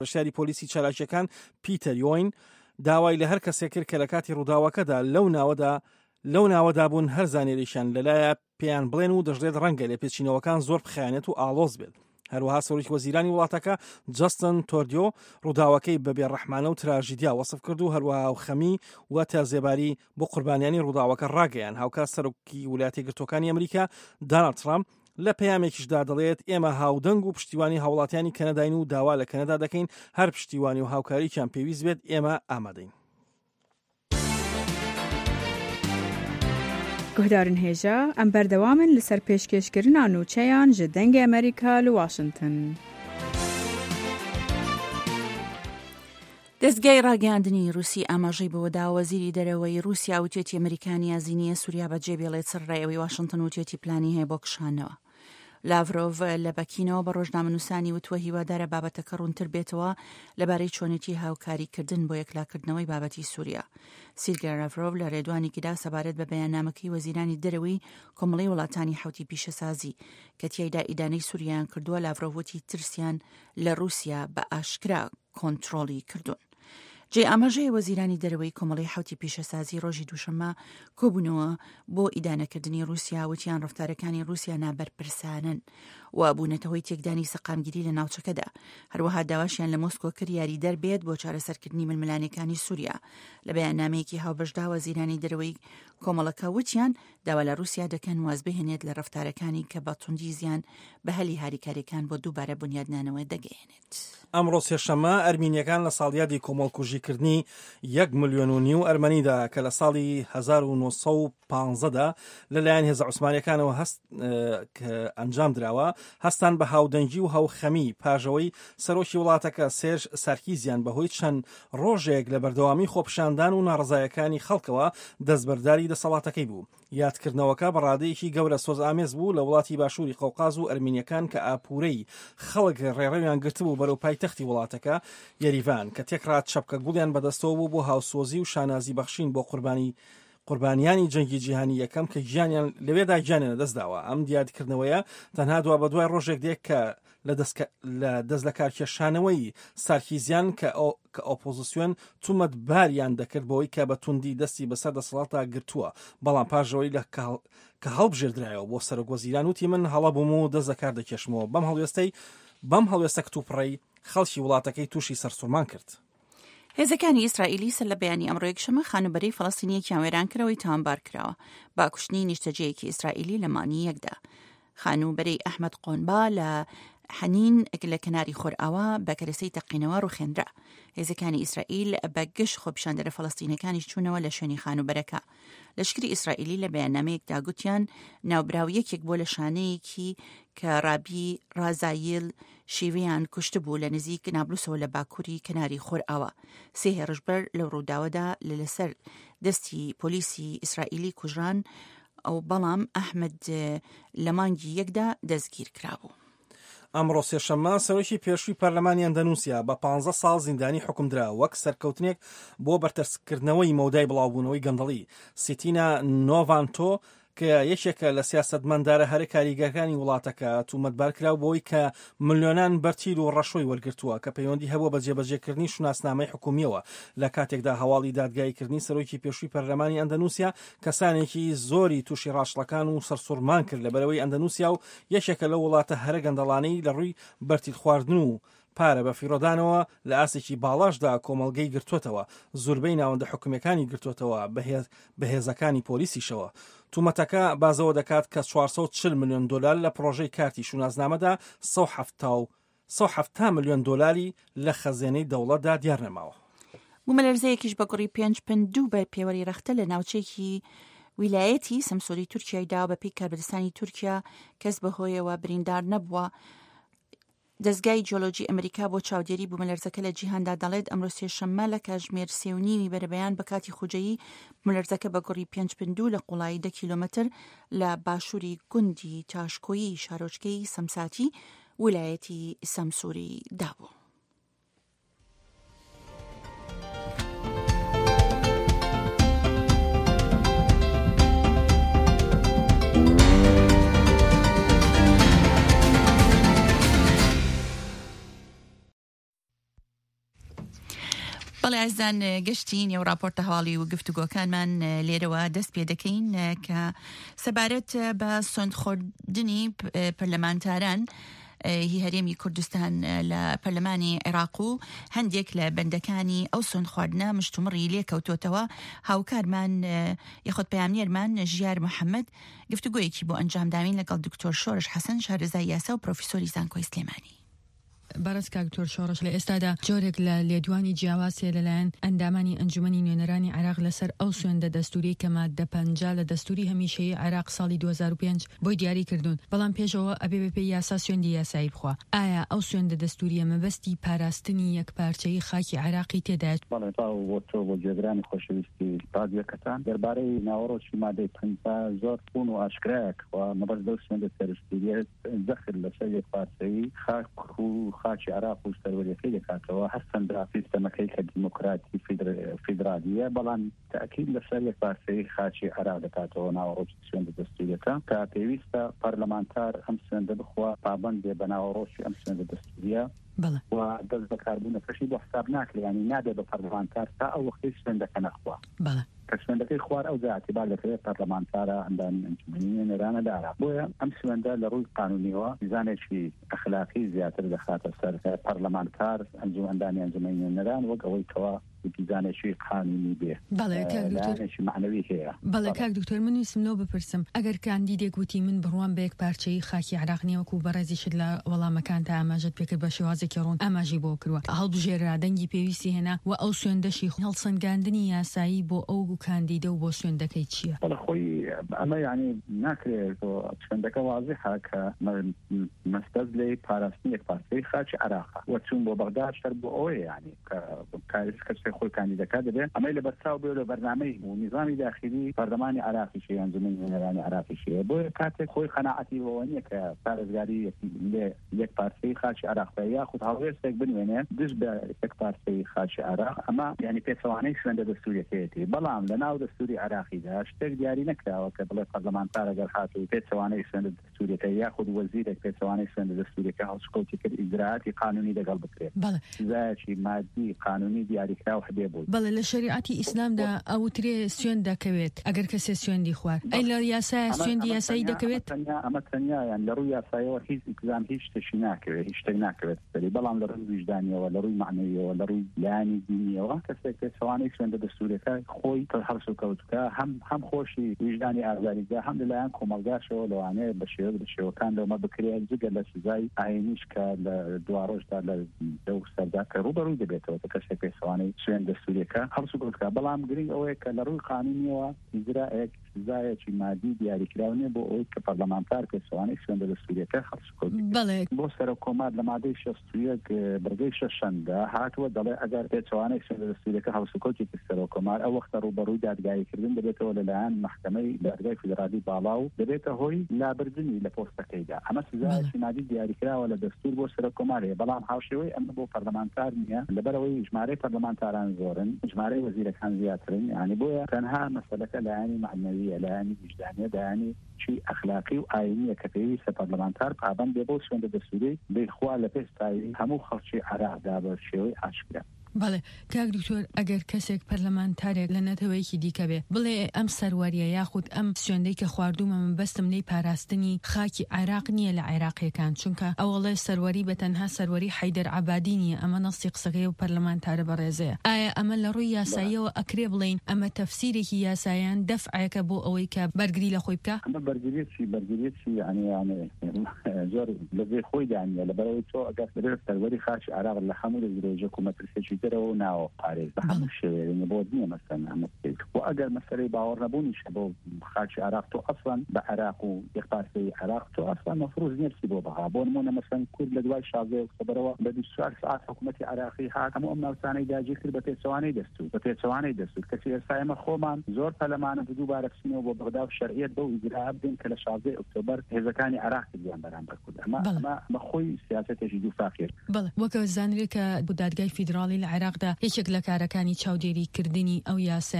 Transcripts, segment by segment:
شاری پۆلیسی چالاکیەکان پیتەر یۆین داوای لە هەر کەسێک کرد کە لە کاتی ڕووداوەکەدا لەو ناوەدا بوون هەر زانێریشان لەلایە پێیان بڵێن و دەژڵێت ڕەنگە لە پێچینەوەکان زۆر بخیانێت و ئاڵۆز بێت. هەروەها سەرۆکی وەزیرانی وڵاتەکە جەستن تۆردیۆ ڕووداوەکەی بەبێ ڕەحمانە و تراژیدیا وەسف کرد و هەروەها خەمی و تازێباری بۆ قوربانیانی ڕووداوەکە ڕاگەیان. هاوکات سەرۆکی ویلایەتە یەکگرتووەکانی ئەمریکا دۆناڵد ترامپ لە پەیامێکیشدا دەڵێت ئێمە هاودەنگ و پشتیوانی هاوڵاتیانی کەنەداین و داوا لە کەنەدا دەکەین هەر پشتیوانی و هاوکارییان پێویست بێت ئێمە ئامادەین. گوهدارن هێژە ئەم بەردەوامن لەسەر پێشکەشکردنا نوچەیان ji dengê ئەمریکا li Washington. دەستگای ڕاگەاندنی رووسی ئاماژەی بەوەدا وەزیری دەرەوەی رووسیا وتێتی ئەمریکانی یازینیە سووریا بەجێ بێڵێت سەرڕێەوەی واشنگتن وتێتی پلانی هەیە بۆ کشانەوە. لاڤرۆڤ لە بەکینەوە بە ڕۆژنامەنووسانی وتووە هیوادارە بابەتەکە ڕوونتر بێتەوە لەبارەی چۆنێتی هاوکاریکردن بۆ یەکلاکردنەوەی بابەتی سووریا. سیرگێ لاڤرۆڤ لە ڕێدوانێکیدا سەبارەت بە بەیاننامەکەی وەزیرانی دەرەوەی کۆمەڵەی وڵاتانی حوتی پیشەسازی کە تیایدا ئیدانەی سووریایان کردووە، لاڤرۆڤ وتی ترسیان لە رووسیا بە ئاشکرا کۆنتڕۆڵی کردوون. جێ ئاماژەی وەزیرانی دەرەوەی کۆمەڵەی حوتی پیشەسازی ڕۆژی دووشەممە کۆبوونەوە بۆ ئیدانەکردنی رووسیا وتیان ڕفتارەکانی رووسیا نابەرپرسانن و بوونەتەوەی تێکدانی سەقامگیری لە ناوچەکەدا. هەروەها داواشیان لە مۆسکۆ کرد یاری دەربێت بۆ چارەسەرکردنی ململانەکانی سووریا. لە بەیاننامەیەکی هاوبەشدا وەزیرانی دەرەوەی کۆمەڵەکە وتیان داوا لە رووسیا دەکەن واز بهێنێت لە ڕفتارەکانی کە بە توندی زیان بە هەلی هاریکاریەکان بۆ دووبارە بنیادنانەوە دەگەێنێت. ئەمڕۆ سێشەممە ئەرمینیەکان لە ساڵیادی کۆمەڵکوژیکردنی 1.5 ملیۆن ئەرمەنیدا کە لە ساڵی 1950دا لەلایەن هێزە عوسمانیەکانەوە ئەنجام دراوە هەستان بە هاودەنگی و هاوخەمی پاژەوەی سەرۆکی وڵاتەکە سێرژ سارکیزیان بەهۆی چەند ڕۆژێک لە بەردەوامی خۆپشاندان و ناڕزایەکانی خەڵکەوە دەستبەرداری دەسەڵاتەکەی بوو. یادکردنەوەکە بەڕادەیەکی گەورە سۆز ئامێز بوو لە وڵاتی باشووری قەوقاز و ئەرمینیەکان کە ئاپورەی خەڵک ڕێڕەویان گرتبوو بەرەو پایتەختی وڵاتەکە یەریڤان کە تێکرات شەپکە گوڵیان بەدەستەوە بوو بۆ هاوسۆزی و شانازی بەخشین بۆ قوربانیانی جەنگی جیهانی یەکەم کە گیانیان لەوێدا گیانیان دەستداوە. ئەم دیاریکردنەوەیە تەنها دوا بە دوای ڕۆژێک دێک کە لە دەست لە کارکێشانەوەی سارکیزیان کە ئۆپۆزیسیۆن تومەتباریان دەکرد بەوەی کە بە توندی دەستی بەسەر دەسەڵاتە گرتووە، بەڵام پاژەوەی کە هەڵبژێردرایەوە بۆ سەرۆکوەزیران وتی من هەڵە بووم و دەست لە کار دەکێشمەوە. بەم هەڵوێستە کتوپڕەی خەڵکی وڵاتەکەی تووشی سەرسوورمان کرد. هێزەکانی ئیسرائیلی سەر لە بەیانی ئەمڕۆ یەکشەمە خانوبەرەی فەڵەستینیەکیان وێرانکردەوەی تاوانبار کراوە با کوشتنی نیشتەجەیەکی ئیسرائیلی لە مانی یەکدا. خانوبەرەی ئەحمەد قۆنبا لە حەنین لە کناری خۆرئاوا بە کەرەسەی تەقینەوە ڕوخێنرا. هێزەکانی ئیسرائیل بە گشت خۆپیشاندەرە فەڵەستینەکانیش چوونەوە لە شوێنی خانوبەرەکە. لەشکری ئیسرائیلی لە بەیاننامەیەکدا گوتیان ناوبراویەکێک بۆ لە شانەیەکی کە ڕابی ڕازایل شیوەیان کوشت بوو لە نزیک نابلوسەوە لە باکووری کناری خۆرئاوا. 3 هێرشبەر لەو ڕووداوەدا لەسەر دەستی پۆلیسی ئیسرائیلی کوژران ئەو بەڵام ئەحمەد لە مانگی یەکدا دەستگیر کرابوو. ئەمڕۆ سێشەممە سەرۆکی پێشووی پەرلەمانی ئەندەنوسیا بە 15 ساڵ زیندانی حکومدرا وەک سەرکەوتنێک بۆ بەرتەسکردنەوەی مەودای بڵاوبوونەوەی گەندەڵی. سیتینا نۆڤانتۆ کە یەکێکە لە سیاسەتمەندارە هەرە کاریگەکانی وڵاتەکە تومەتبار کراو بۆی کە ملیۆنان بەرتیل و ڕەشۆی وەرگرتووە کە پەیوەندی هەبووە بە جێبەجێکردنی شوناسنامەی حکومیەوە. لە کاتێکدا هەواڵی دادگاییکردنی سەرۆکی پێشووی پەرلەمانی ئەندەنوسیا کەسانێکی زۆری تووشی ڕاشڵەکان و سەرسوورمان کرد لەبەرەوەی ئەندەنوسیا و یەکێکە لە وڵاتە هەرە گەندەڵانەی لە ڕووی بەرتیل خواردن و پارە بە فیرۆدانەوە لە ئاسێکی باڵاشدا کۆمەڵگەی گرتووەتەوە، زۆربەی ناوەندە حکومەکانی گرتووەتەوە بە هێزەکانی پۆلیسیشەوە. تومەتەکە بازەوە دەکات کە 440 ملیۆن دلار لە پرۆژەی کارتی شونازنامەدا 170 ملیۆن دلاری لە خەزێنەی دەوڵەتدا دیار نەماوە. بوومەلەرزەیەکیش بە گوڕی 5.2 بە پێوەری رەختە لە ناوچەیەکی ویلایەتی سەمسۆری تورکیایدا بە پێی کاربەدەستانی تورکیا کەس بەهۆیەوە بریندار نەبووە. دەستگای جیۆلۆجی ئەمریکا بۆ چاودێری بوومەلەرزەکە لە جیهاندا دەڵێت ئەمڕۆ سێشەممە لە کاتژمێر 3.5 بەرەبەیان بە کاتی خوجەیی بوومەلەرزەکە بە گوڕی 5.2 لە قوڵایی 10 کیلۆمەتر لە باشووری گوندی تاشکۆیی شارۆچکەی سەمساتی ویلایەتی سەمسووری دابوو. بەڵێ ئازان گەشتین و راپۆرتە هەواڵی و گفتوگۆکانمان لێرەوە دەست پێ دەکەین کە سەبارەت بە سوێندخواردنی پەرلەمانتاران هی هەرێمی کوردستان لە پەرلەمانی عێراق و هەندێک لە بەندەکانی ئەو سوێندخواردنە مشتومڕی لێکەوتۆتەوە. هاوکارمان یەخۆت پەیامنێرمان ژیار محەممەد گفتوگۆیەکی بۆ ئەنجامدامین لەگەڵ دکتۆر شۆڕش حەسەن شارەزای یاسا و پرۆفیسۆری زانکۆی سلێمانی. بەڕست کاکتۆر شۆڕش لە ئێستادا جۆرێک لە لێدوانی جیاواسێ لەلایەن ئەندامانی ئەنجومەنی نوێنەرانی عێراق لەسەر ئەو سوێندە دەستوری کە ماددە 50 لە دەستوری هەمیشەیی عێراق ساڵی 2005 بۆی دیاری کردوون، بەڵام پێشەوە ئەبێ بە پێی یاسا سوێندی یاسایی بخوا. ئایا ئەو سوێندە دەستوریە مەبەستی پاراستنی یەکپارچەیی خاکی عێراقی تێدایێت؟ بەڵێ بۆ جێگرانی خۆشەویستی رادیۆکەتان دەربارەی ناوەڕۆکی مادەی 50 زۆر فون و ئاشکرایەکەوە مەبەست لەو سوێندە سەرشتیت دەخل لەسەر یەکپارچەیی خاک و خاکی عێراق و سەروەریەکەی دەکاتەوە هەستن دا سیستەمەکەی کە دیموکراتی فیدرالیە، بەڵام تاکید لەسەر یەکپارچەیی خاکی عێراق دەکاتەوە ناوەڕۆکی سوێندە دەستوریەکە کە پێویستە پەرلەمانتار ئەم سوێندە بخوا پابەند بێ بە ناوەڕۆکی ئەم سوێندە دەستوریە و دەست بەکاربوونەکەشی بۆ حساب ناکرێ، ینی نابێت بە پەرلەمانتار تا ئەو وەختی سوێندەکە نەخوا. کە سوێندەکەی خوار ئەو اعتبار دەکرێت پەرلەمانتارە ئەندامی ئەنجومەنی نوێنەرانە دارا. بۆیە ئەم سوێندە لە ڕووی قانونیەوە میزانێکی ئەخلاقی زیاتر دەخاتە سەر پەرلەمانتار ئەندامی ئەنجومەنی نوێنەران وەک ئەوەی کەوا میزانێکی قانونی بێ. میزانێکی معنەوی هەیە. بەڵێ کاک دکتۆر من ویستم لەو بپرسم ئەگەر کاندیدێک وتی من بڕوان بە یەکپارچەیی خاکی عێراق نییە وەکو بەڕێزیشت لە وەڵامەکان تا ئاماژەت پێکرد بە شێوازێکی ڕوون ئاماژی بۆ کردووە هەڵبژێرا دەنگی پێویستی هێنا و ئەو سوێندەشی هەڵسەنگاندنی یاسایی بۆ ئەو کاندیدە و بۆ سوێندەکەی چییە؟ خۆی ئەمە یعنی ناکرێت سوێندەکە واضحە کە مەستەز لێ پاراستنی یەکپارچەیی خاکی عێراق و چوون بۆ بەغداد شەر بۆ ئەوەیە یعنی کە خۆی کاندیدەکە دەبێت ئەمەی لە بەرچاو بێ لە بەرنامەی و نظامی داخلی پەرلەمانی عێراقیشی ئەنجومەنی نوێنەرانی عێراقیشیە بۆیە کاتێک خۆی خەناعەتی بەوە نییە کە پارێزگاری یەکپارچەیی خاکی عێراق یاخود هەڵوێستێک بنوێنێ دژ بە یەکپارچەیی خاکی عێراق ئەمە یعنی پێچەوانەی سوێندە دەستوریەکەیەتی، بەڵام لە ناو دەستوری عێراقیدا شتێک دیاری نەکراوە کە بڵێ پەرلەمانتار ئەگەر هاتوو پێچەوانەی سوێندە دەستوریەکە یاخود وەزیرێک پێچەوانەی سوێندە دەستوریەکە هەڵسوکەوتی کرد ئیجراعاتی قانونی لەگەڵ بکرێت. سزایەکی مادی قانونی دیاریکراو هەبێ بوو. بەڵێ لە شریعەتی ئیسلامدا ئەوترێ سوێند دەکەوێت ئەگەر کەسێ سوێندی خوارد ئەی لە یاسای سوێندی یاسایی دەکەوێت؟ ئەمە تەنیایان لە ڕووی یاسایەوە هیچ ئیکزام هیچ شتێکی ناکەوێت، هیچ شتێک ناکەوێت بەڵام لە ڕووی وجدانیەوە لە ڕووی معنەویەوە لە ڕووی لایەنی دینیەوە کەسێک پێچەوانەی سوێندە دەستوریەکە خۆی هەڵسوکەوتکە هەم خۆشی وجدانی ئازاریدا هەم لەلایەن کۆمەلگاشەوە لەوانەیە بە شێوەکان لەومە بکرێت جگە لە سزای ئاینیش کە لە دواڕۆژدا لە دەو سەردا کە ڕوبەڕووی دەبێتەوە کەسێک پێچەوانەی سوێند دەستوریەکە هەڵسوکەوتکە، بەڵام گرنگ ئەوەیە کە لە ڕووی قانونیەوە ئیجراءێک سزایەکی مادی دیاریکراونێ بۆ ئەوەی کە پەرلەمانتار پێچەوانەی سوێندە دەستوریەکە هەڵسوکەوت. بۆ سەرۆک کۆمار لە مادەی 61 بەرگەی 6 هاتووە دەڵێ ئەگەر پێچەوانەی سوێندە دەستوریەکە هەڵسوکەوتی سەرۆک کۆمار ئەو وەختە ڕوبەڕووی دادگاییکردن دەبێتەوە لەلایەن محکەمەی دادگای فیدرالی باڵا و دەبێتە هۆی لابردنی لە پۆستەکەیدا. ئەمە سزایەکی مادی دیاریکراوە لە دەستور بۆ سەرۆک کۆمارەیە، بەڵام هاوشێوەی ئەمە بۆ پەرلەمانتار نییە لەبەرەوەی ژمارەی پەرلەمانتاران زۆرن، ژمارەی وەزیرەکان زیاترن، یعنی بۆیە تەنها مەسەلەکە لایەنی معنەویە لایەنی وجدانیە دایانی چی ئەخلاقی و ئاینیە کە پێویستە پەرلەمانتار پابەند بێ بۆ سوێندە دەستوری بێخوا لە پێستایی هەموو خەڵکی عێراقدا بە شێوەی ئاشکرا. بەڵێ کاک دکتۆر ئەگەر کەسێک پەرلەمانتارێک لە نەتەوەیەکی دیکە بێ بڵێ ئەم سەروەریە یاخود ئەم سوێندەی کە خواردومە من بەستم لێی پاراستنی خاکی عێراق نییە لە عێراقیەکان چونکە ئەوڵێ سەروەری بە تەنها سەروەری حەیدەر عەبادی نییە، ئەمە نەسی قسەکەی و پەرلەمانتارە بەڕێزەیە. ئایا ئەمە لە ڕووی یاساییەوە ئەکرێ بڵین ئەمە تەفسیرێکی یاساییان دەفعەکە بۆ ئەوەی کە بەرگری لە خۆی بکە؟ ئەمە بەرگریەتی یعنی زۆر لەبێ خۆی دانیە لەبەرەوەی تۆ ئەگەر سەروەری خاکی عێراق لە هەموو درێژە کومەترسێکی دەرەوە ناوە پارێز بە هەموو شێوەیە بۆ نییە مەسەن ئەمە و ئەگەر مەسەلەی باوەڕ نەبوونیش بۆ خاکی عێراق تۆ ئەسڵەن بە عێراق و یەکپارچەیی عێراق تۆ ئەسڵەن مەفروض نییە بچی بۆ بەها بۆ نمونە مەسەن کورد لە دوای 16 ئۆکتۆبرەوە بە 24 ساعت حکوومەتی عێراقی هات هەموو ئەم ناوچانەی داگیر کرد بە پێچەوانەی دەستور کەسی ئێستا ئێمە خۆمان زۆر پەرلەمانە دووبارە بچینەوە بۆ بەغدا و شەرعیەت بەو ئیجرا بدەین کە لە 16 ئۆکتۆبەر هێزەکانی عێراق کردیان بەرامبەر کورد. ئەمە خۆی سیاسەتێکی دووفاخیر. بەڵێ وەکە زانرێکە بۆ دادگای فیدرالی لە عێراقدا یەکێک لە کارەکانی چاودێریکردنی ئەو یاسایانێ دەستور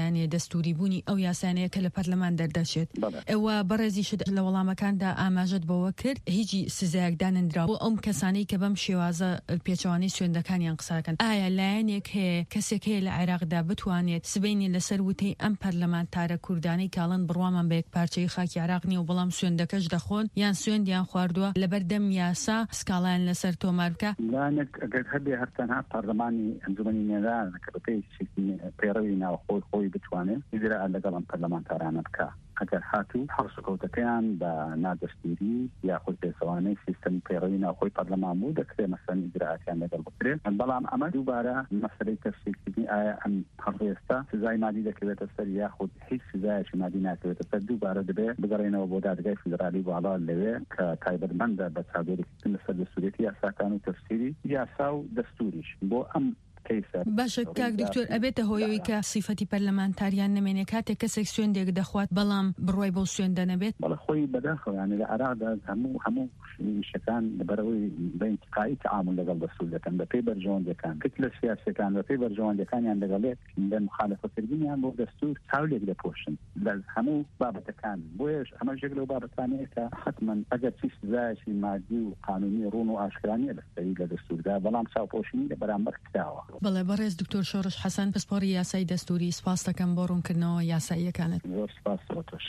دەستوری بوونی ئەو یاسانەیە کە لە پەرلەمان دەردەچێت ئەوە بەڕێزیشت لە وەڵامەکاندا ئاماژەت بەوە کرد هیچی سزایەکداننرا بۆ ئەم کەسانەی کە بەم شێوازە پێچەوانەی سوێندەکانیان قساکەن ئایا لایەنێک هەیە کەسێک هەیە لە عێراقدا بتوانێت سبەینی لەسەر وتەی ئەم پەرلەمانتارە کوردانەی کاڵن بڕوامان بە یەک پارچەی خاکی عێراق نیە و بەڵام سوێندەکەش دەخۆن یان سوێندیان خواردووە لەبەردەم یاسا سکاڵیان لەسەر تۆمار بکە لایەنێک ئەگەر هەبێ هەرتەنها پەرلەمانی ئەنجومەنی نێرانە کە بەپێی پێڕەوی ناوخۆی خۆی بتوانێت ئیجرا لەگەڵ ئەم پەرلەمانتارانە بکە ئەگەر هاتوو هەڵسوکەوتەکەیان بە نادەستوری یاخود پێچەوانەی سیستەمی پێڕەوی ناوخۆی پەرلەمان بوو دەکرێت مەسەن ئیجراعاتیان لەگەڵ بکرێت بەڵام ئەمە دووبارە مەسەلەی تەفسیرکردنی ئایا ئەم هەڵوێستا سزای مادی دەکەوێتە سەر یاخود هیچ سزایەکی مادی ناکەوێتە سەر دووبارە دەبێت بگەڕێنەوە بۆ دادگای فیدرالی باڵا لەوێ کە تایبەتمەندە بە چاودێریکردن لەسەر دەستوریەتی یاساکان و تەفسیری یاسا و دەستوریش بۆ ئەم باشە کاک دکتۆر ئەبێتە هۆیەوەی کە سیفەتی پەرلەمانتاریان نمێنێ کاتێک کەسێک سوێندێک دەخوات بەڵام بڕوای بەو سوێندە نەبێت بەڵە خۆی بەداخەوە لە عێراقدا هەموو شتەکان لەبەرەوەی بە ئینتقایی تعامل لەگەڵ دەستور دەکەن بەپێی بەرژەوەندەکان کت لە سیاسەکان بەپێی بەرژەوەندەکانیان لەگەڵێت لە مخالەفەکردنیان بۆ دەستور چاولێک دەپۆشن لە هەموو بابەتەکان بۆیش ئەمە ژێک لەو بابەتانەیە کە حتمەن ئەگەر چی سزایەکی مادی و قانونی ڕوون و ئاشکرانیە لەسەری لە دەستوردا بەڵام چاوپۆشینی لە بەرامبەر کراوە. بەڵێ بەڕێز دکتۆر شۆڕش حەسەن پسپۆری یاسای دەستوری سپاس دەکەم بۆ ڕوونکردنەوە یاساییەکانت. زۆر سپاس بۆ تۆش.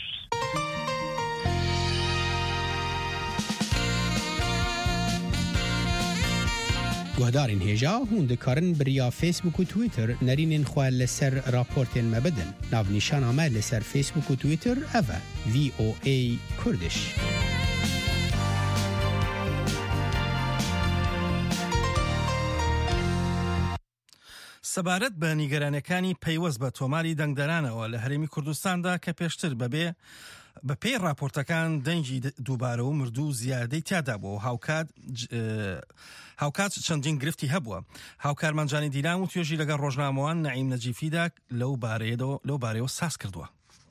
گوهدارین هێژا هون دەکارن بریا فیسبوک و تویتر نەرینên xwe لەسەر راپۆرتên me bidin. Navnîşana me لەسەر فیسبوک و تویتر ev e VOA Kurdish. سەبارەت بە نیگەرانەکانی پەیوەست بە تۆماری دەنگدەرانەوە لە هەرێمی کوردستاندا کە پێشتر بە پێی راپۆرتەکان دەنگی دووبارە و مردوو زیادەی تیادا بووە و هاوکات چەندین گرفتی هەبووە. هاوکارمانجانی دیلان و توێژی لەگەڵ ڕۆژنامەوان نەعیم نەجیفیدا لەو بارەیەوە ساز کردووە.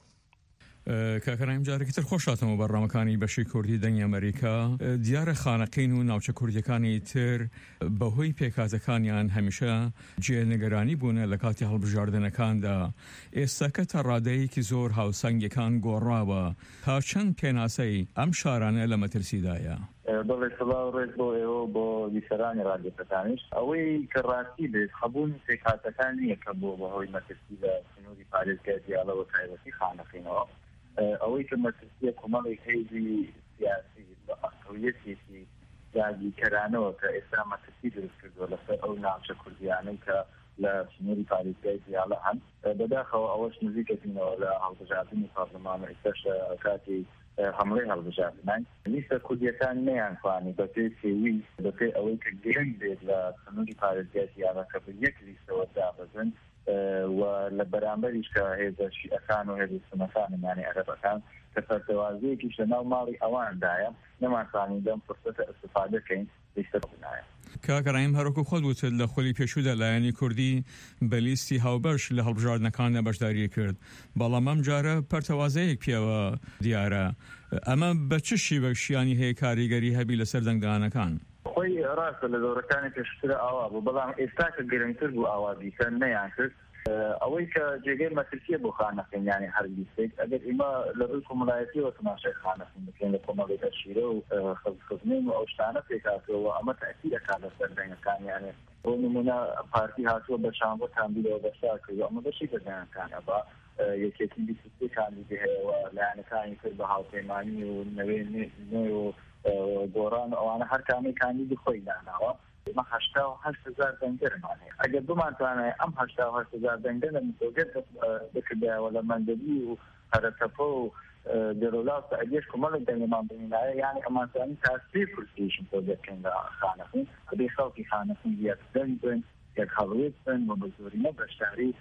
کاکەڕایم جارێکی تر خۆشاتەوە بەڕامەکانی بەشی کوردی دەنگی ئەمریکا دیارە خانەقین و ناوچە کوردیەکانی تر بەهۆی پێکاتەکانیان هەمیشە جێنەگەرانی بوونە لە کاتی هەڵبژاردنەکاندا ئێستاکە تا ڕادەیەکی زۆر هاوسەنگەکان گۆڕاوە تا چەند پێناسەی ئەم شارانە لە مەترسیدایە. بەڵێ سڵاو ڕێک بۆ ئێوە بۆ ویسەرانی ڕادیۆکەتانیش ئەوەی کە ڕاستی بێت خەبوون پێکاتەکان نییە کە بۆ بەهۆی مەترسی لە سنووری پارێزگای دیاڵەوە تایبەتی خانەقینەوە ئەوەی کە مەترسیە کۆمەڵی حیزبی سیاسی بە ئەقڵیەتێکی داگیرکەرانەوە کە ئێستا مەترسی دروست کردووە لەسەر ئەو ناوچە کوردیانەی کە لە سنووری پارێزگای دیاڵە هەن بەداخەوە ئەوەش نزیکەتینەوە لە هەڵبژاردننی پارلەمان و ئێستاش کاتی هەمڵەی هەڵبژاردنان لیستە کوردیەکان نەیانتوانی بەپێی پێویست بەپێی ئەوەی کە گرنگ بێت لە سنووری پارێزگای دیاڵە کە بە یەک لیستەوە دابەزن و لە بەرامبەریش کە هێزە شیعەکان و هێزە سونەکان یانی عەرەبەکان کە سەرکەوازەیەکیش لە ناو ماڵی ئەواندایە نەمانتوانی لەم فورسەتە ئەستفادە بکەین لیستە بنایە. کاکەڕایم هەروەکو خۆت وتت لە خۆلی پێشوودا لایەنی کوردی بە لیستی هاوبەش لە هەڵبژاردنەکاندا بەشداری کرد بەڵام ئەم جارە پەرتەوازەیەک پێوە دیارە ئەمە بە چ شیوەشیانی هەیە کاریگەری هەبی لەسەر دەنگدانەکان؟ خۆی ڕاستە لە دەورەکانی پێشترە ئاوا بوو بەڵام ئێستا کە گرنگتر بوو ئاوازیکە نەیان کرد ئەوەی کە جێگەی مەترسیە بۆ خانەقین یانی هەر لیستێک ئەگەر ئێمە لە ڕووی کۆمەڵایەتیەوە تەماشای خانەقین بکەین لە کۆمەڵێکە شیرە و خزمین و ئەو شتانە پێکاتەوە ئەمە تەئسیر دەکات لەسەر دەنگەکان یانێ بۆ نمونە پارتی هاتووە بە شانبۆ کاندیدەوە بەشدار کردووە ئەمە بەشی دەنگەکانە بە یەکێتی 23 کاندیدی هەیەەوە لایەنەکانی کرد بە هاوپەیمانی و نوێ و گۆڕان ئەوانە هەر کامی کاندیدی خۆی داناوە ما 88,000 دەنگەرمان هەیە ئەگەر بمانتوانێت ئەم 88,000 دەنگە لە متۆگەت بکردایەوە لە مەندەبی و هەرەتەپە و دەرەوڵات ئەگەر کۆمەڵێک دەنگەمان بنینایە یانی ئەمانتوانی تا 3 کورسیشن تۆ بکەین لە خانەقین ئەبێ خەڵکی خانەقین یەک دەنگ بن یەک هەڵوێت بن و بە زۆرینە بەشداری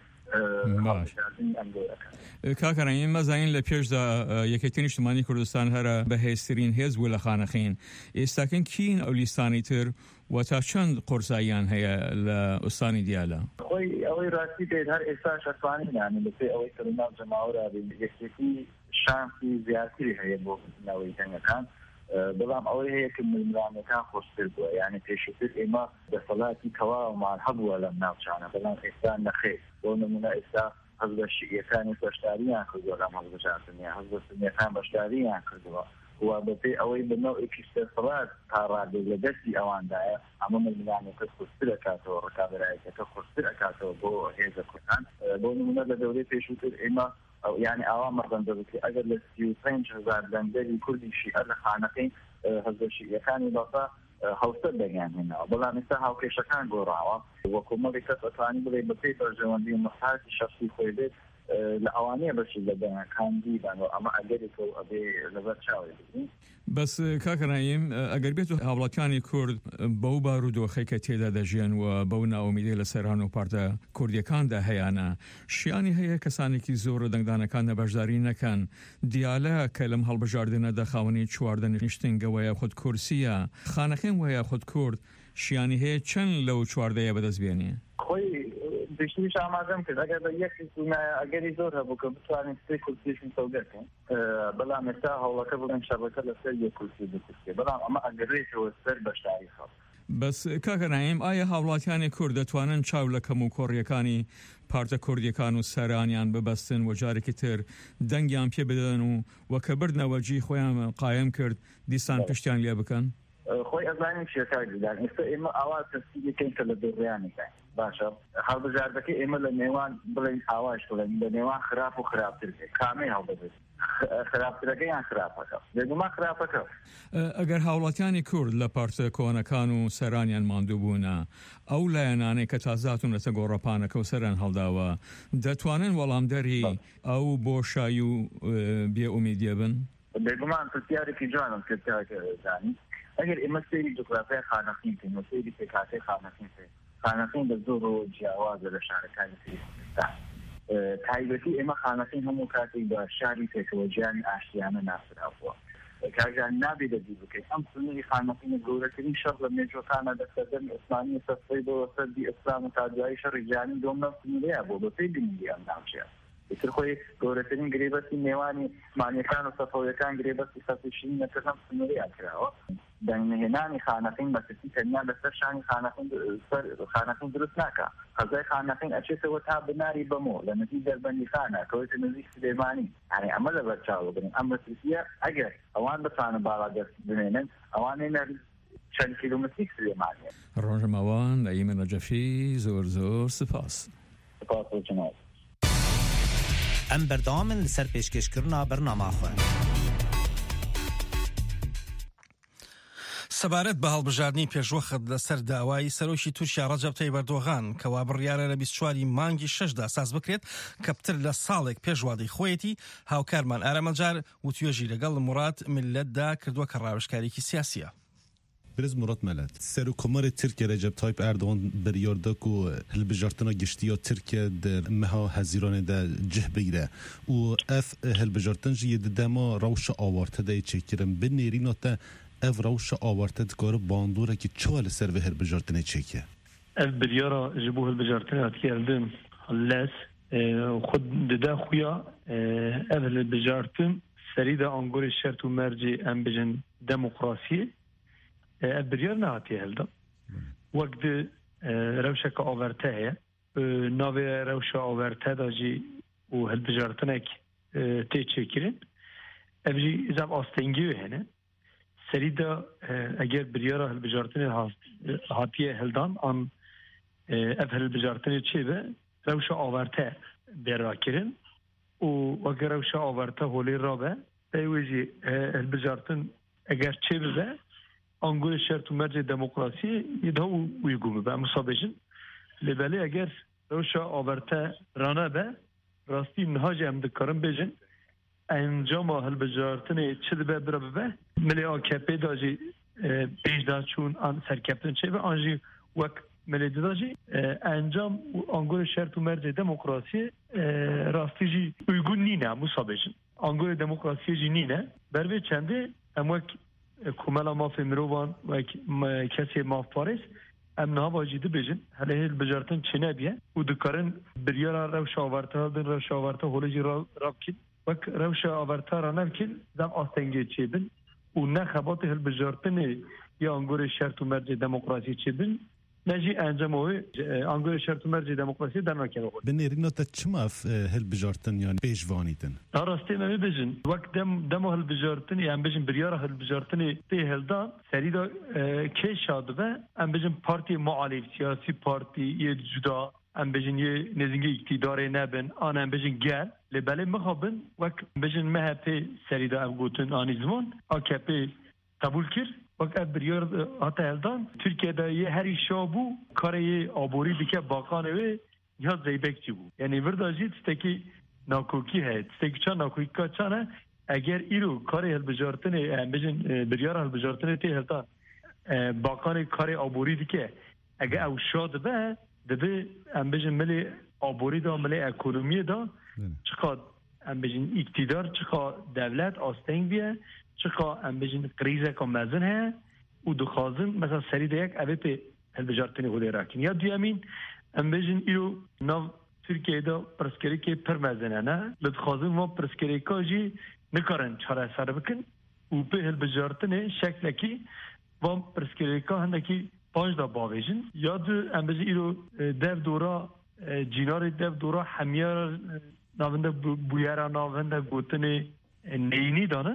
کاکەڕایم مەزانین لە پێشدا یەکێتی نیشتمانی کوردستان هەرە بەهێزترین هێز بوو لە خانەقین ئێستاکەن کین ئەو لیستانی تر و تا چەند قورساییان هەیە لە ئوستانی دیالە؟ خۆی ئەوەی ڕاستی دێت هەر ئێستا شەتوانین یانی بەپێی ئەوەی کە لەناو جەماوەرا یەکێتی شانسی زیاتری هەیە بۆ بنەوەی دەنگەکان بەڵام ئەوەی هەیە کە ملمرانەکان خۆشتر بووە یعنی پێشتر ئێمە دەسەڵاتی تەواومان هەبووە لەم ناوچانە بەڵام ئێستا نەخێر بۆ نمونە ئێستا حزب شیعەکانی بەشداریان کردووە لەم هەڵبژاردننیە حزب سنیەکان بەشداریان کردووە و بەپێی ئەوەی بنەوەیەکی سەرسەڵات تا ڕادێک لە دەستی ئەواندایە ئەمە مەزانەکە خورستر ئەکاتەوە ڕکابەرایەتەکە خورستر ئەکاتەوە بۆ هێزە کوردان بۆ نمونە لە دەورەی پێشووتر ئێمە یعنی ئاوا مەڕەندە بکە ئەگەر لە 35,000 بەندەری کوردی شیعە لە خانەکەی حزب شیعەکانی بەڵتا هەوسەر دەگیان هێناوە بەڵام ئێستا هاوکێشەکان گۆڕاوە وەکومەڵی کەس ئەتوانی بڵێ بەپێی بەرژەوەندی و مەساحەتی شەخسی خۆی بێت لە ئەوانەیە بەشی لە دەنگەکاندی بانەوە ئەمە ئەگەرێکەوە ئەبێ لەبەر چاوی بگرین بەس کاکەنایم ئەگەر بێت و هاوڵاتیانی کورد بەو بارودۆخەی کە تێدا دەژیان و بەو ناومیدەی لە سەران و پارتە کوردیەکاندا هەیەە شیانی هەیە کەسانێکی زۆر و دەنگدانەکان بەشداری نەکەن دیالە کە لەم هەڵبژاردنەدا خاوەنی چواردن نیشتنگەوەیە خود کورسیە خانەکەم وەیە خود کورد شیانی هەیە چەند لەو چواردەیە بەدەستبێنێ خۆی دشتیش ئامادەم کرد ئەگەر بە یەکی ئەگەری زۆر هەبوو کە بتوانین سێ کورسیشن سەودەکەین بەڵام ئێستا هەوڵەکە بڵێن شەڕەکە لەسەر یەک کورسی بکوسێ بەڵام ئەمە ئەگەڕێتەوە سەر بەشداری خەڵک بەس کاکەنایم ئایا هاوڵاتیانی کورد دەتوانن چاو لە کەم و کۆڕیەکانی پارتە کوردیەکان و سەرانیان ببەستن و جارێکی تر دەنگیان پێ بدەن و وەکە بردنەوەجی خۆیان قایم کرد دیسان پشتیان لێ بکەن خۆی ئەزانین شێکار دیدان ئێستا ئێمە ئاوا تەسیدەکەین کە لە دەوریانەکەین باشە هەڵبژاردەکەی ئێمە لە نێوان بڵێن ئاواش بڵێن لە نێوان خراپ و خراپتر کامێ هەڵبژێت خراپترەکە یان خراپەکە لێگومان خراپەکە ئەگەر هاوڵاتیانی کورد لە پارتە کۆنەکان و سەرانیان ماندوو بوونە ئەو لایەنانەی کە تازاتون لەسە گۆڕەپانەکە و سەران هەڵداوە دەتوانن وەڵامدەری ئەو بۆشایی و بێئومیدیە بن لێگومان پرسیارێکی جوانم کردانی ئەگەر ئێمە سێری جوگرافیای خانەخین بکەین و سێری پێکهاتەی خانەخین بکەین خانەخین بە زۆر و جیاوازە لە شارەکانی کوردستان تایبەتی ئێمە خانەخین هەموو کاتێک بە شاری پێکەوەجیانی ئاشتیانە ناسراوە کاژان نابێ دەبی بکەیت ئەم سنووری خانەخینە گەورەترین شەڕ لە مێژوەکانە دەستەدەمی عوسمانی سەفەی بۆ سەردی ئیسلام و تا دوای شەڕی جیهانی دۆمنە سنووریە بۆ بەپێی بنیندی ئەم ناوچەیە ئیتر خۆی گەورەترین گرێبەستی نێوانی عوسمانیەکان و سەفەویەکان گرێبەستی سەفەیشینەکە ئەم سنووریان کراوە دەنگهێنانی خانەخین بەسەری تەنیا لەسەر شانی خانەخین دروست ناکە قەزای خانەخین ئەچێتەوە تا بناری بەمۆ لە نزیک دەربەندی خانە کەوتە نزیک سلێمانی یعنی ئەمە لەبەر چاوە بگرن ئەم مەترسیە ئەگەر ئەوان بتوانن باڵا دەست بنێنن ئەوانەی چەند کیلومتری سلێمانیە ڕۆژمەوان ئەیمە نەجەفی زۆر زۆر سپاس بۆ جناب ئەم بەردەوامن لەسەر پێشکەشکردنا بەرنامەخۆن سەبارەت بە هەڵبژاردننی پێشوەخت لەسەر داوای سەرۆکی تورکیا ڕەجەب تەیب ئەردۆغان کەوا بڕیارە لە 24 مانگی 6دا ساز بکرێت کە پتر لە ساڵێک پێشوادەی خۆیەتی هاوکارمان ئارەمەجار وتوێژی لەگەڵ مراد ملەتدا کردووە کە ڕاوێژکارێکی سیاسیە برز مراد ملت سر و کمار ترکیه رجب تایپ اردوغان بریاردک و هلبجارتنا گشتیا ترکیه در مها هزیران در جه بگیره و اف هلبجارتن جیه دما روش آوارته ده چکرم به نیرین تا اف روش آوارته دکار باندوره که چوال سر به هلبجارتنه چکیه اف بریارا جبو هلبجارتنه هات کردن لس خود ده خویا اف هلبجارتن سرید انگور شرط و مرجع ام بجن دموکراسی بریار نهاتی هلدا وقت روشک آورته هست ناوی روش آورته داجی و هلبجارتنک تیچه کرن افجی ازم آستنگیو هنه سری دا اگر بریار هلبجارتن هاتی هلدان آن اف هلبجارتن چه به روش آورته برا کرن و اگر روش آورته هولی را به ایوزی هلبجارتن اگر چه به انگور شرط و مرج دموکراسی یده ویگومه به مصابجن لبالی اگر روش آورته رانه به راستی نهاج هم دکارم بجن انجام هلبجارتن چه به برا به ملی آکپی داجی پیش دا چون سرکپتن چه به آنجی وک ملی داجی انجام انگور شرط و مرج دموکراسی راستی جی ویگون نینه مصابجن انگور دموکراسی جی نینه بروی چنده اموک کوملا مافی مروان و کسی ماف پاریس ام نه واجیده بجن هله هلبجارتن چنه بیه و دکارن بریارا روش آورته دن روش آورته هولجی راب کن وک روش آورته را نبکن دم آستنگی چی بن و نه خبات هلبجارتن یا انگور شرط و مرج دموکراسی چی بن نجی انجامه انگار شرط مرجی دموکراسی در نکرده بود. بنیرین تا چماف هل بجارتن یا پیشوانیتن؟ راستی من می‌بینم وقت دم هل بجارتن یا بجن بریار هل بجارتن ته هلدان سری دا که شاد به ام بجن پارتی معالف سیاسی پارتی یه جدا ام بجن یه نزدیک اقتدار نبن آن ام بجن گل لبله مخابن وقت بجن مهپی سری دا ام گوتن آنی زمان AKP قبول کرد. وقت بریار آتا هلدان ترکیه یه هری شابو کاری آبوری دیگه باقانه و یا زیبک چی بود. یعنی ورداجی تکی ناکوکی هست. تکی چان ناکوکی کا چانه اگر ایرو کاری هلبجارتنه بجن بریار هلبجارتنه تی هلدان باقانه کاری آبوری دیگه اگر او شاد به دبی ام بجن ملی آبوری دا ملی اکونومی دا چقدر ام بجن اقتدار چقدر دولت آستنگ بیه چقدر ام بجن قریزه کم مزن ها و دخوازن مثلا سری دیگ اوه پی هلبجارتنه خوده راکن یا دیامین ام بجن ایرو ناو ترکیه دا پرسکری که پر مزنه نه لدخوازن ما پرسکری که جی نکارن چاره سر بکن و پی هلبجارتنه شکلکی و پرسکری که هندکی 5 دا باویجن یاد ام بجن ایرو دف دورا جینار دف دورا همیار ناونده بویرا ناونده گوتنه نینی دانه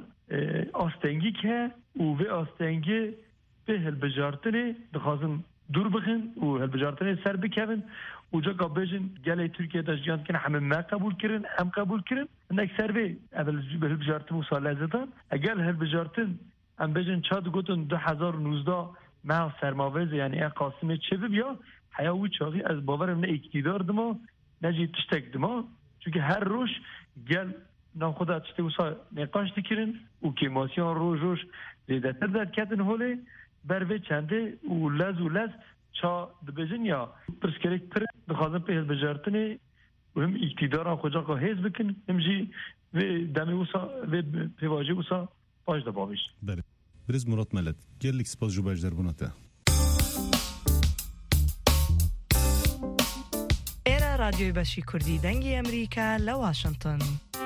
آستنگی که او به آستنگی به هلبجارتنه دخوازن دور بخن و هلبجارتنه سر بکن و جا قابجن گله ترکیه داشتیان کنه همه ما قبول کرن هم قبول کرن اندک سر به هلبجارتن و سال لزدان اگر هلبجارتن ام بجن چاد گوتن 2019 ما سرماوز یعنی قاسم چه بیا حیاوی چاقی از باورم نه اقتدار دما نجی تشتک دما چون هر روش گل نام خدا چته وسا نقاش دکرن و که ماسیان روش زیده تر داد کردن هوله بروی چنده و لز چا دبجن یا پرسکرک پر بخوازن پیل بجارتنه و هم اقتدار خود جا حیز بکن همجی و دمی وسا و پیواجی وسا پاش دبابیش بله برز مراد ملت گرلیک سپاس جو باش در بناته ایرا رادیوی بشی کردی دنگی امریکا لواشنطن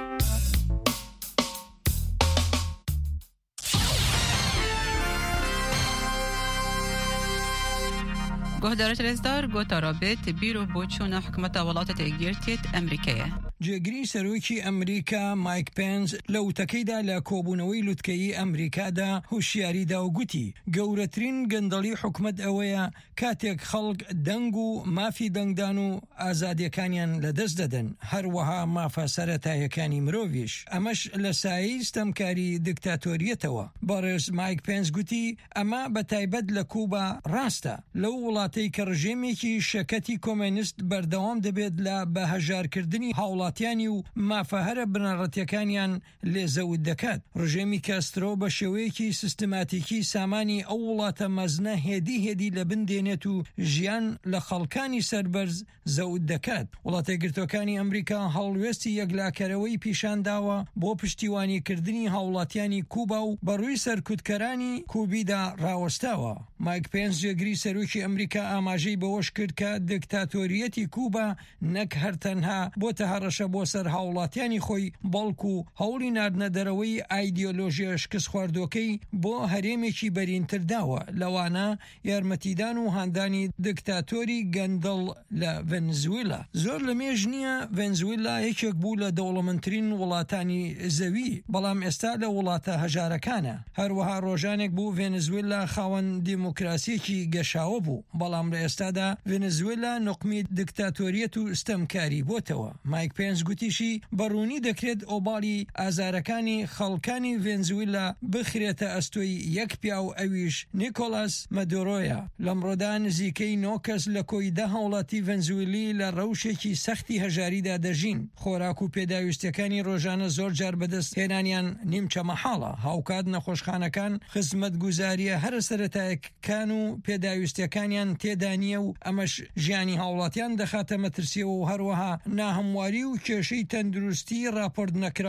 گهدارت رزدار گوتا رابط بیرو بوچون حکومت ولاتت اگیرتیت امریکیه جێگری سەرۆکی ئەمریکا مایک پێنس لە وتەکەیدا لە کۆبوونەوەی لوتکەیی ئەمریکادا هوشیاریدا و گوتی گەورەترین گەندەڵی حکومەت ئەوەیە کاتێک خەڵک دەنگ و مافی دەنگدان و ئازادیەکانیان لەدەست دەدەن هەروەها مافە سەرەتاییەکانی مرۆڤیش ئەمەش لە سایەی ستەمکاری دیکتاتۆریەتەوە بەڕێز مایک پێنس گوتی ئەمە بەتایبەت لە کوبا ڕاستە لەو وڵاتەی کە ڕژێمێکی شەکەتی کۆمێنیست بەردەوام دەبێت لە بەهەژارکردنی هاوڵاتیانی و مافەهەرە بنەڕەتیەکانیان لێزەوت دەکات ڕژێمی کاسترۆ بە شێوەیەکی سیستماتیکی سامانی ئەو وڵاتە مەزنە هێدی لە بندێنێت و ژیان لە خەڵکانی سەربەرز زەوت دەکات وڵاتە گرتوەکانی ئەمریکا هەڵوێستی یەکلاکەرەوەی پیشانداوە بۆ پشتیوانیکردنی هاوڵاتیانی کوبا و بەڕووی سەرکوتکەرانی کوبیدا ڕاوەستاوە مایک پێنس جێگری سەرۆکی ئەمریکا ئاماژەی بەوەش کرد کە دیکتاتۆریەتی کوبا نەک هەرتەنها بۆتە هەڕەشە بۆ سەر هاوڵاتیانی خۆی بەڵکو هەوڵی ناردنەدەرەوەی ئایدیۆلۆژیە شکست خواردوەکەی بۆ هەرێمێکی بەرینتر داوە لەوانە یارمەتیدان و هاندانی دیکتاتۆری گەندەڵ لە ڤێنزوێلا زۆر لە مێژ نییە ڤێنزوێلا یەکێک بوو لە دەوڵەمەندترین وڵاتانی زەوی بەڵام ئێستا لە وڵاتە هەژارەکانە هەروەها ڕۆژانێک بوو ڤێنزوێلا خاوەن دیموکراسیەکی گەشاوە بوو بەڵام لە ئێستادا ڤێنزوێلا نوقمی دیکتاتۆریەت و ستەمکاری بۆتەوە مایک پێنس گوتیشی بەڕوونی دەکرێت ئۆباڵی ئازارەکانی خەڵکانی ڤێنزوێلا بخرێتە ئەستۆی یەک پیا و ئەویش نیکۆلاس مەدۆرۆیە لەمڕۆدا نزیکەی 9 کەس لە کۆیدە هاوڵاتی ڤێنزوێلی لە ڕەوشێکی سەختی هەژاریدا دەژین خۆراک و پێداویستەکانی ڕۆژانە زۆر جار بەدەست هێنانیان نیمچە مەحاڵە هاوکات نەخۆشخانەکان خزمەت گوزاریە هەرە سەرەتایەکان و پێداویستەکانیان تێدا نییە و ئەمەش ژیانی هاوڵاتیان دەخاتە مەترسیەوە و هەروەها ناهەمواری و کێشەی تەندروستی راپۆرت نەکرا و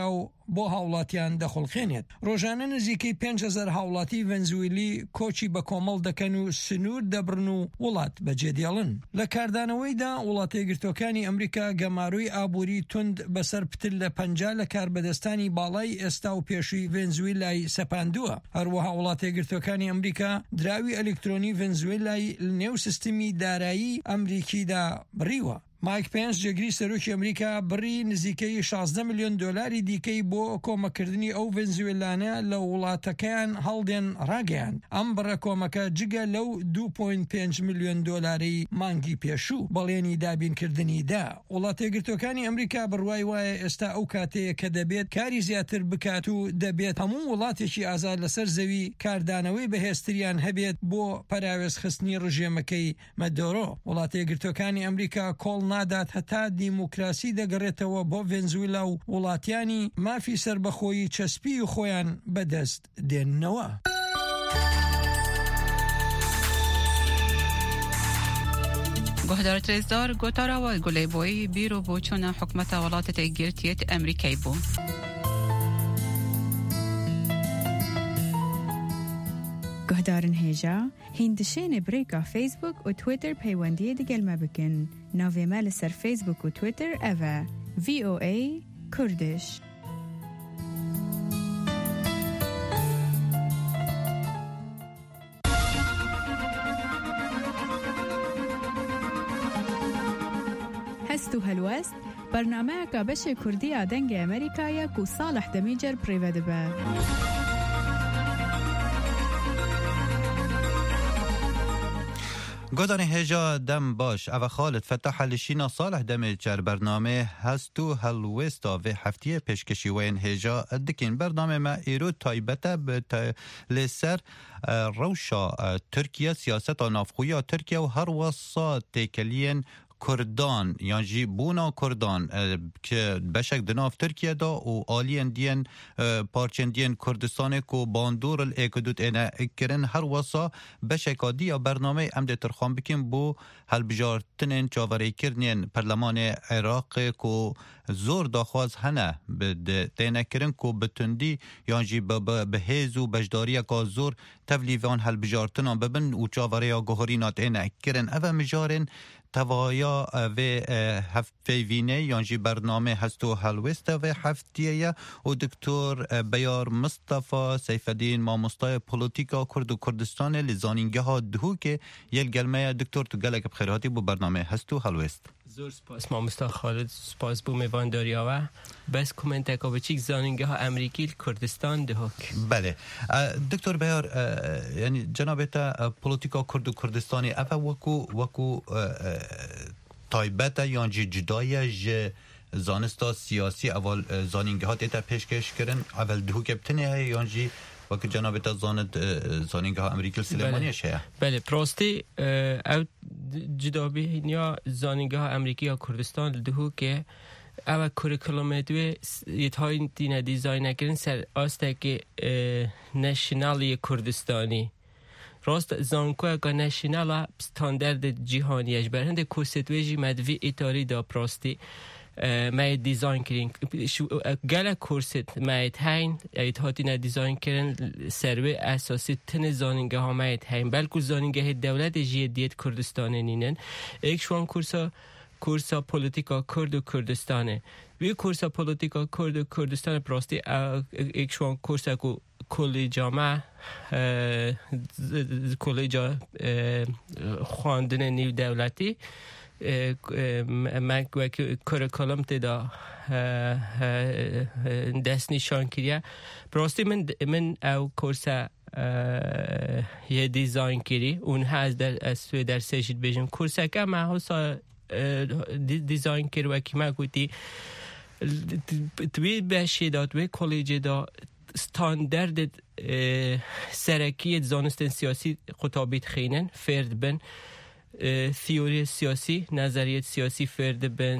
بۆ هاوڵاتیان دەخڵخێنێت. ڕۆژانە نزیکەی 5,000 هاوڵاتی ڤەنزوێلی کۆچی بە کۆمەڵ دەکەن و سنوور دەبرن و وڵات بەجێدێڵن. لە کاردانەوەیدا وڵاتە یەکگرتووەکانی ئەمریکا گەماروی ئابووری تند بەسەر پتر لە 50 لە کاربەدەستانی باڵای ئێستا و پێشووی ڤێنزوێلای سەپاندووە. هەروەها وڵاتە یەکگرتووەکانی ئەمریکا دراوی ئەلکترۆنی ڤێنزوێلای نێو سیستمی دارایی ئەمریکیدا بڕیوە. مایک پێنس جێگری سەرۆکی ئەمریکا بڕی نزیکەی 16 ملیۆن دۆلاری دیکەی بۆ کۆمەکردنی ئەو ڤێنزوێلانە لە وڵاتەکەیان هەڵدێن ڕاگەیاند. ئەم بڕە کۆمەکە جگە لەو 2.5 ملیۆن دۆلاری مانگی پێشوو بەڵێنی دابینکردنیدا. وڵاتە یەکگرتووەکانی ئەمریکا بڕوای وایە ئێستا ئەو کاتەیە کە دەبێت کاری زیاتر بکات و دەبێت هەموو وڵاتێکی ئازاد لەسەر زەوی کاردانەوەی بەهێزتریان هەبێت بۆ پەراوێز خستنی ڕژێمەکەی مەدۆرۆ. وڵاتە یەکگرتووەکانی ئەمریکا کۆڵ نادات هەتا دیموکراسی دەگەڕێتەوە بۆ ڤێنزوێلا و وڵاتیانی مافی سربەخۆیی چەسپی و خۆیان بەدەست دێننەوە. گۆهدارە رێزدار گۆتاراوە گولەی بۆی بیرۆ بۆ چۆنە حکومەتە وڵاتە گرتیێت ئەمریکای بوو. گهدارن هێژا هیندشێنێ برێکا فیسبوک و تویتر پەیوەندیە دەگەلمە بکەن. ناوێمە لەسەر فیسبوک و تویتر ئەڤە VOA کوردش. هەست و هەلوەست بەرنامەیەکە بەشێ کوردیە دەنگی ئەمریکایە و ساڵح دەمیجەر پڕێوە دەبە. گودانی هجا دم باش او خالد فتح لشینا صالح دم جر برنامه هستو هلوستا و هفته پیشکشی وین هجا دکین برنامه ما ایرو تایبته به لسر روشا ترکیه سیاست و نافخویا ترکیه و هر وصا تکلین کردان یعنی جی بونا کردان که بشک دناف ترکیه دا و آلین دین پارچندین کردستان کو باندور الاکدود اینا کرن هر واسا بشک آدی برنامه امده ترخان بکن بو هل بجارتنین چاوری کرنین پرلمان عراق کو زور داخواز هنه تینه کرن کو بتندی یعنی جی بهیز و بجداری که زور تولیوان هل بجارتنان ببن و چاوری یا گوهرینات اینا کرن او مجارن توایا و هفته یانجی برنامه هستو هلوست و هفتیه و دکتر بیار مصطفی سیفالدین ماموستای پولیتیکا کرد و کردستان لزانینگه ها دهو که یک گلمه دکتر تو گلک بخیراتی بو برنامه هستو هلوست. زور سپاس ماموستا خالد سپاس بو میوان داریاوه بس کومنت که بچیک زانینگه ها امریکی کردستان دهوک. بله دکتر بیار یعنی جنابتا پولیتیکا کرد و کردستانی اف وکو تایبتا یا جدای زانستا سیاسی اول زانینگه ها دیتا پیشکش کرن اول دهو کبتنه یا وقت جنابتا زانینگه ها امریکا سلیمانی شه. بله پراستی او جدابی یا زانینگه ها امریکی یا کردستان دهو که او کوریکولومدوی یتهای دینه دیزاین نکردن سر آسته که نشنالی کردستانی راست زانکو اگه نشنال استاندارد جهانیش برهنده کوستویجی مدوی ایتاری دا پراستی ما دیزاین کردن گله کورست ما تاین ایتهاتی نه دیزاین کردن سروی اساسی تن زانینگه ها ما تاین بلکه زانینگه دولت جدید کردستان نینن یک شوان کورسا پولیتیکا کرد و کردستانه وی کورسا پولیتیکا کرد و کردستان پراستی یک شوان کورسا کو کلی جامعه کلی جا خواندن نیو دولتی من کرکلم تدا دست نشان کردیم پراستی من او کورسا یه دیزاین کردی اون هست در سجید بجم کورسا که من حسا دیزاین کرد و که من گویی توی بشیدات توی کلیجی دا استاندارد سرکی زانستن سیاسی خطابیت خینن فرد بن تیوری سیاسی نظریت سیاسی فرد بن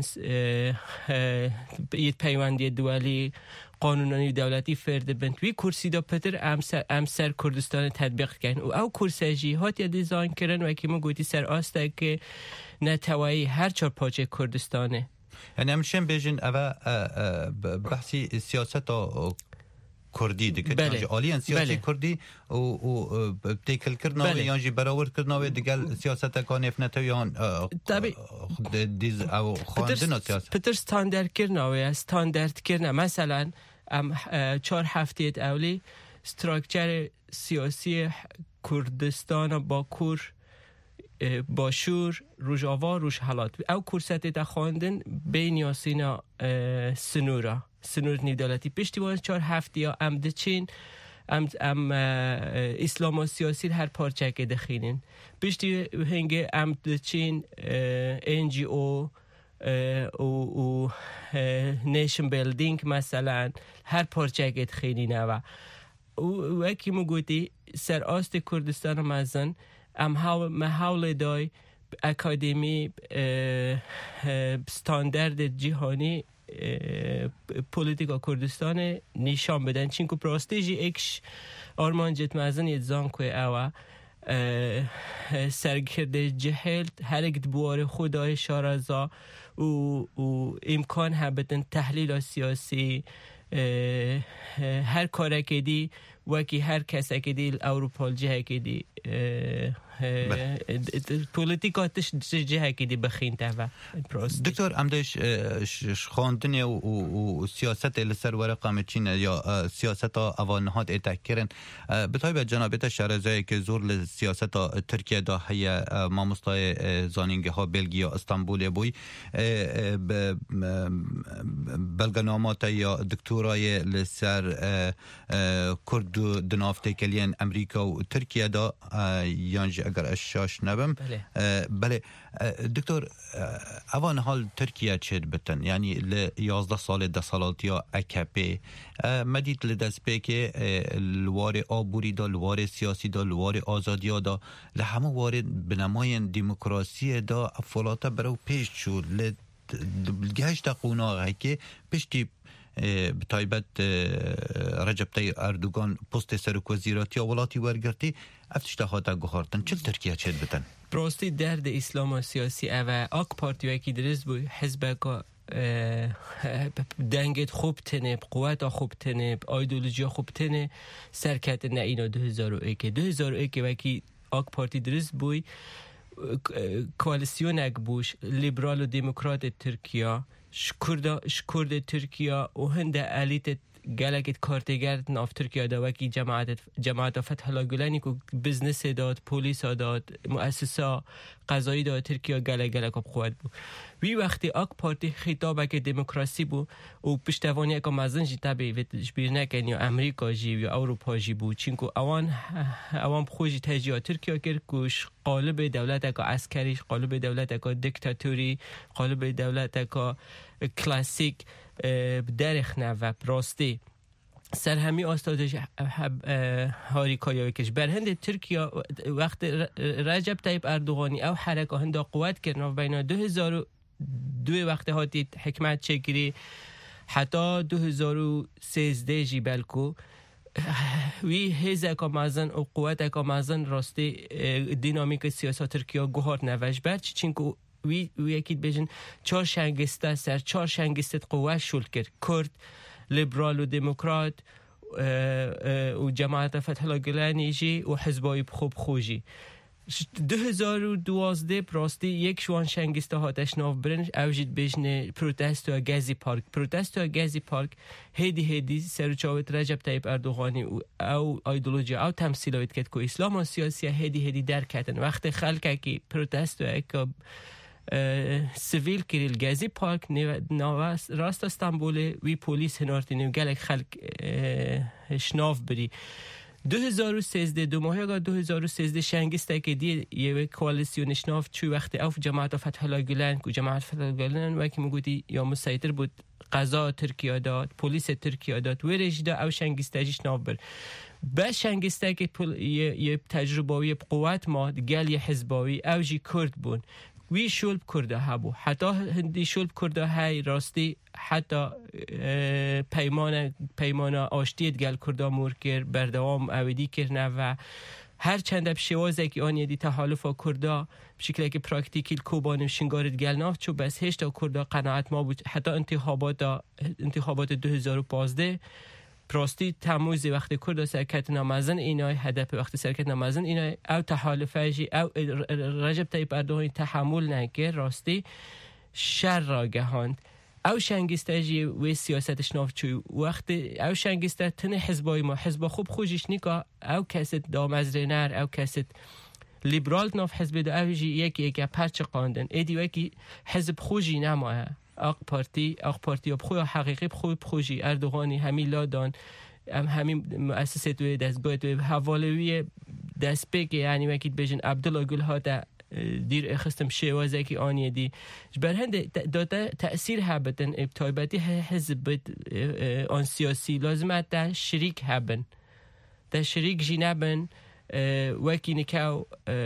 یه پیوندی دوالی قانونی دولتی فرد بن توی کورسی دا پتر امسر کردستان تطبیق کن و او کورساجی هات یا دیزاین کردن و که من گویی سر آسته که نتوایی هر چار پاچه کردستانه يعني امشين بيجن أبا بحثي سياسة كردي دكتور عاليا سياسي كردي و بتيكل كرنا يانجي براور كرنا ودقال سياسة كان يفنتويان ديز أو خواندنا سياسة بتر ستاندرد كرنا ويا ستاندرد كرنا مثلا ام 4 هفته اولی استراکچر سیاسی کردستان باکور باشور روجاوا روش حالات او کورسات تا خواندن بین یاسینا سنور نیدالتی پشتیوان 4 هفته یا ام دچین ام اسلام و سیاسی هر پارچه که دخینن پشتی هنگه ام دچین NGO و نیشن بیلدینگ مثلا هر پارچه که دخینین و وکی مگویی سر آست کردستان مزن ام حول دای اکادمی استاندارد جهانی پولیتیکا کردستان نشان بدن چون که پراستیجی اکش آرمان جت مزن یزان که او سرگرد جهل هر یک دوار خدای شارزا و امکان هبتن تحلیل سیاسی هر کاره که دی وکی هر کسی که دی اروپا جهه که دی پولیتیکاتش جهه که دی بخین تا دکتر امدش خواندن و سیاست لسر ورقه مچین یا سیاست اوانهات اتکرن بطای به جنابت شرزایی که زور سیاست ترکیه دا هی ماموستای زانینگه ها بلگیا استانبول بوی بلگنامات یا دکتورای لسر کرد دنافته کلین امریکا و ترکیه دا یانجی اگر اشاش نبم بله دکتر اوان حال ترکیه چید بتن یعنی ل 11 سال دسالات یا اکپی مدید لدست به که لوار آبوری دا لوار سیاسی دا لوار آزادی دا لحمه وارد بنماین دموکراسی دا افولاتا برو پیش شد لگهشت قوناغه که پشتی بتایبت رجب طیب اردوغان پست سرک وزیراتی ولاتی ورگرتی افتشتاخاتا گوهارتن چل ترکیه چید بتن پراستی درد اسلام و سیاسی اوه آک پارتیوه که درست بود حزبه که دنگت خوب تنه قوت خوب تنه ایدئولوژی خوب تنه سرکت نه اینا 2001 وکی آک پارتی درست بود کوالیسیون اک بوش لیبرال و دموکرات ترکیه شکرد ترکیه و هند الیت گلگت کارتگرد ناف ترکیه دا وکی جماعت فتح الله گلانی که بزنس داد پولیس داد مؤسسه قضایی داد ترکیه گلگ قوت بود وی وقتی آک پارتی خطابه که دموکراسی بود و پشتوانی اکا مزن جی تبی ویتش بیر نکن یا امریکا جی یا اروپا جی بود چینکو اوان خوشی تجیه ترکیه کرد کش قالب دولت اکا عسکری قالب دولت اکا دیکتاتوری قالب دولت اکا کلاسیک درخ نه و پراستی سر همی آستادش هاریکایی کش بر هند ترکیه وقت رجب طیب اردوغانی او حرکه هنده قوت کردن بین 2002 وقت هاتی حکمت چگیری حتی 2013 جی بلکو وی هزه که مازن و قوت که مازن راستی دینامیک سیاست ترکیه گوهار نوش بر چینکو وی یکید بیشن 4 شنگسته سر 4 شنگسته قوت شل کرد کرد لیبرال و دموکرات و جماعت فتح الله گلانی جی و حزبای خوب خوشی 2012 پراستی یک شوان شنگسته هاتش ناف برنج اوجید بیشن پروتست و گازی پارک هیدی سرچاوت رجب طیب اردوغانی او ایدئولوژی او تمثیلات کد که اسلام و سیاسی هیدی در کتن وقت خلقه که پروتست و اکا سیویل کریل گازی پارک راست استانبول وی پولیس هنارتی نوگلک خلق شناف بری 2013 دو ماه 2013 شنگسته که دی یه کوالیسیون شناف چوی وقت اوف جماعت فتح الله گلن که جماعت فتح الله گلن وکی میگویی یا مسیطر بود قضا ترکیه داد پلیس ترکیه داد ویرش دا او شنگسته شناف بر با شنگسته که یه تجربه قوت ما گل یه حزباوی او جی کرد بون وی شلب کرده ها بو حتی هندی شلب کرده های راستی حتی پیمان آشتیت گل کرده مور کر بردوام اویدی کرنه و هر چند بشوازه که آنی دی تحالف کردا بشکلی که پراکتیکیل کوبان شنگارد گلناف چو بس هشتا کردا قناعت ما بود حتی انتخابات 2015 پراستی تموز وقتی کردا سرکت نامزن اینای هدف وقتی سرکت نامزن اینای او تحالفه جی او رجب طیب اردوغان تحمل نکر راستی شر را گهاند او شنگسته جی و سیاستش ناف چوی وقتی او شنگسته تنه حزبای ما حزب خوب خوشش نیکا او کست دامزرینر او کست لیبرال ناف حزب دا او جی یکی پرچ قاندن ایدی وکی حزب خوشی نماه اق پارتی بخوی حقیقی بخوشی اردوغانی همی لادان همین مؤسسه توی دستگاه توی حوالوی دست بگه یعنی وکید بجن عبدالله گل ها دا دیر اخستم شوازه که آنیه دی بر هند داده تأثیر هبتن ابتایبتی حزب آن سیاسی لازمت دا شریک هبن دا شریک جی نبن وکی نکاو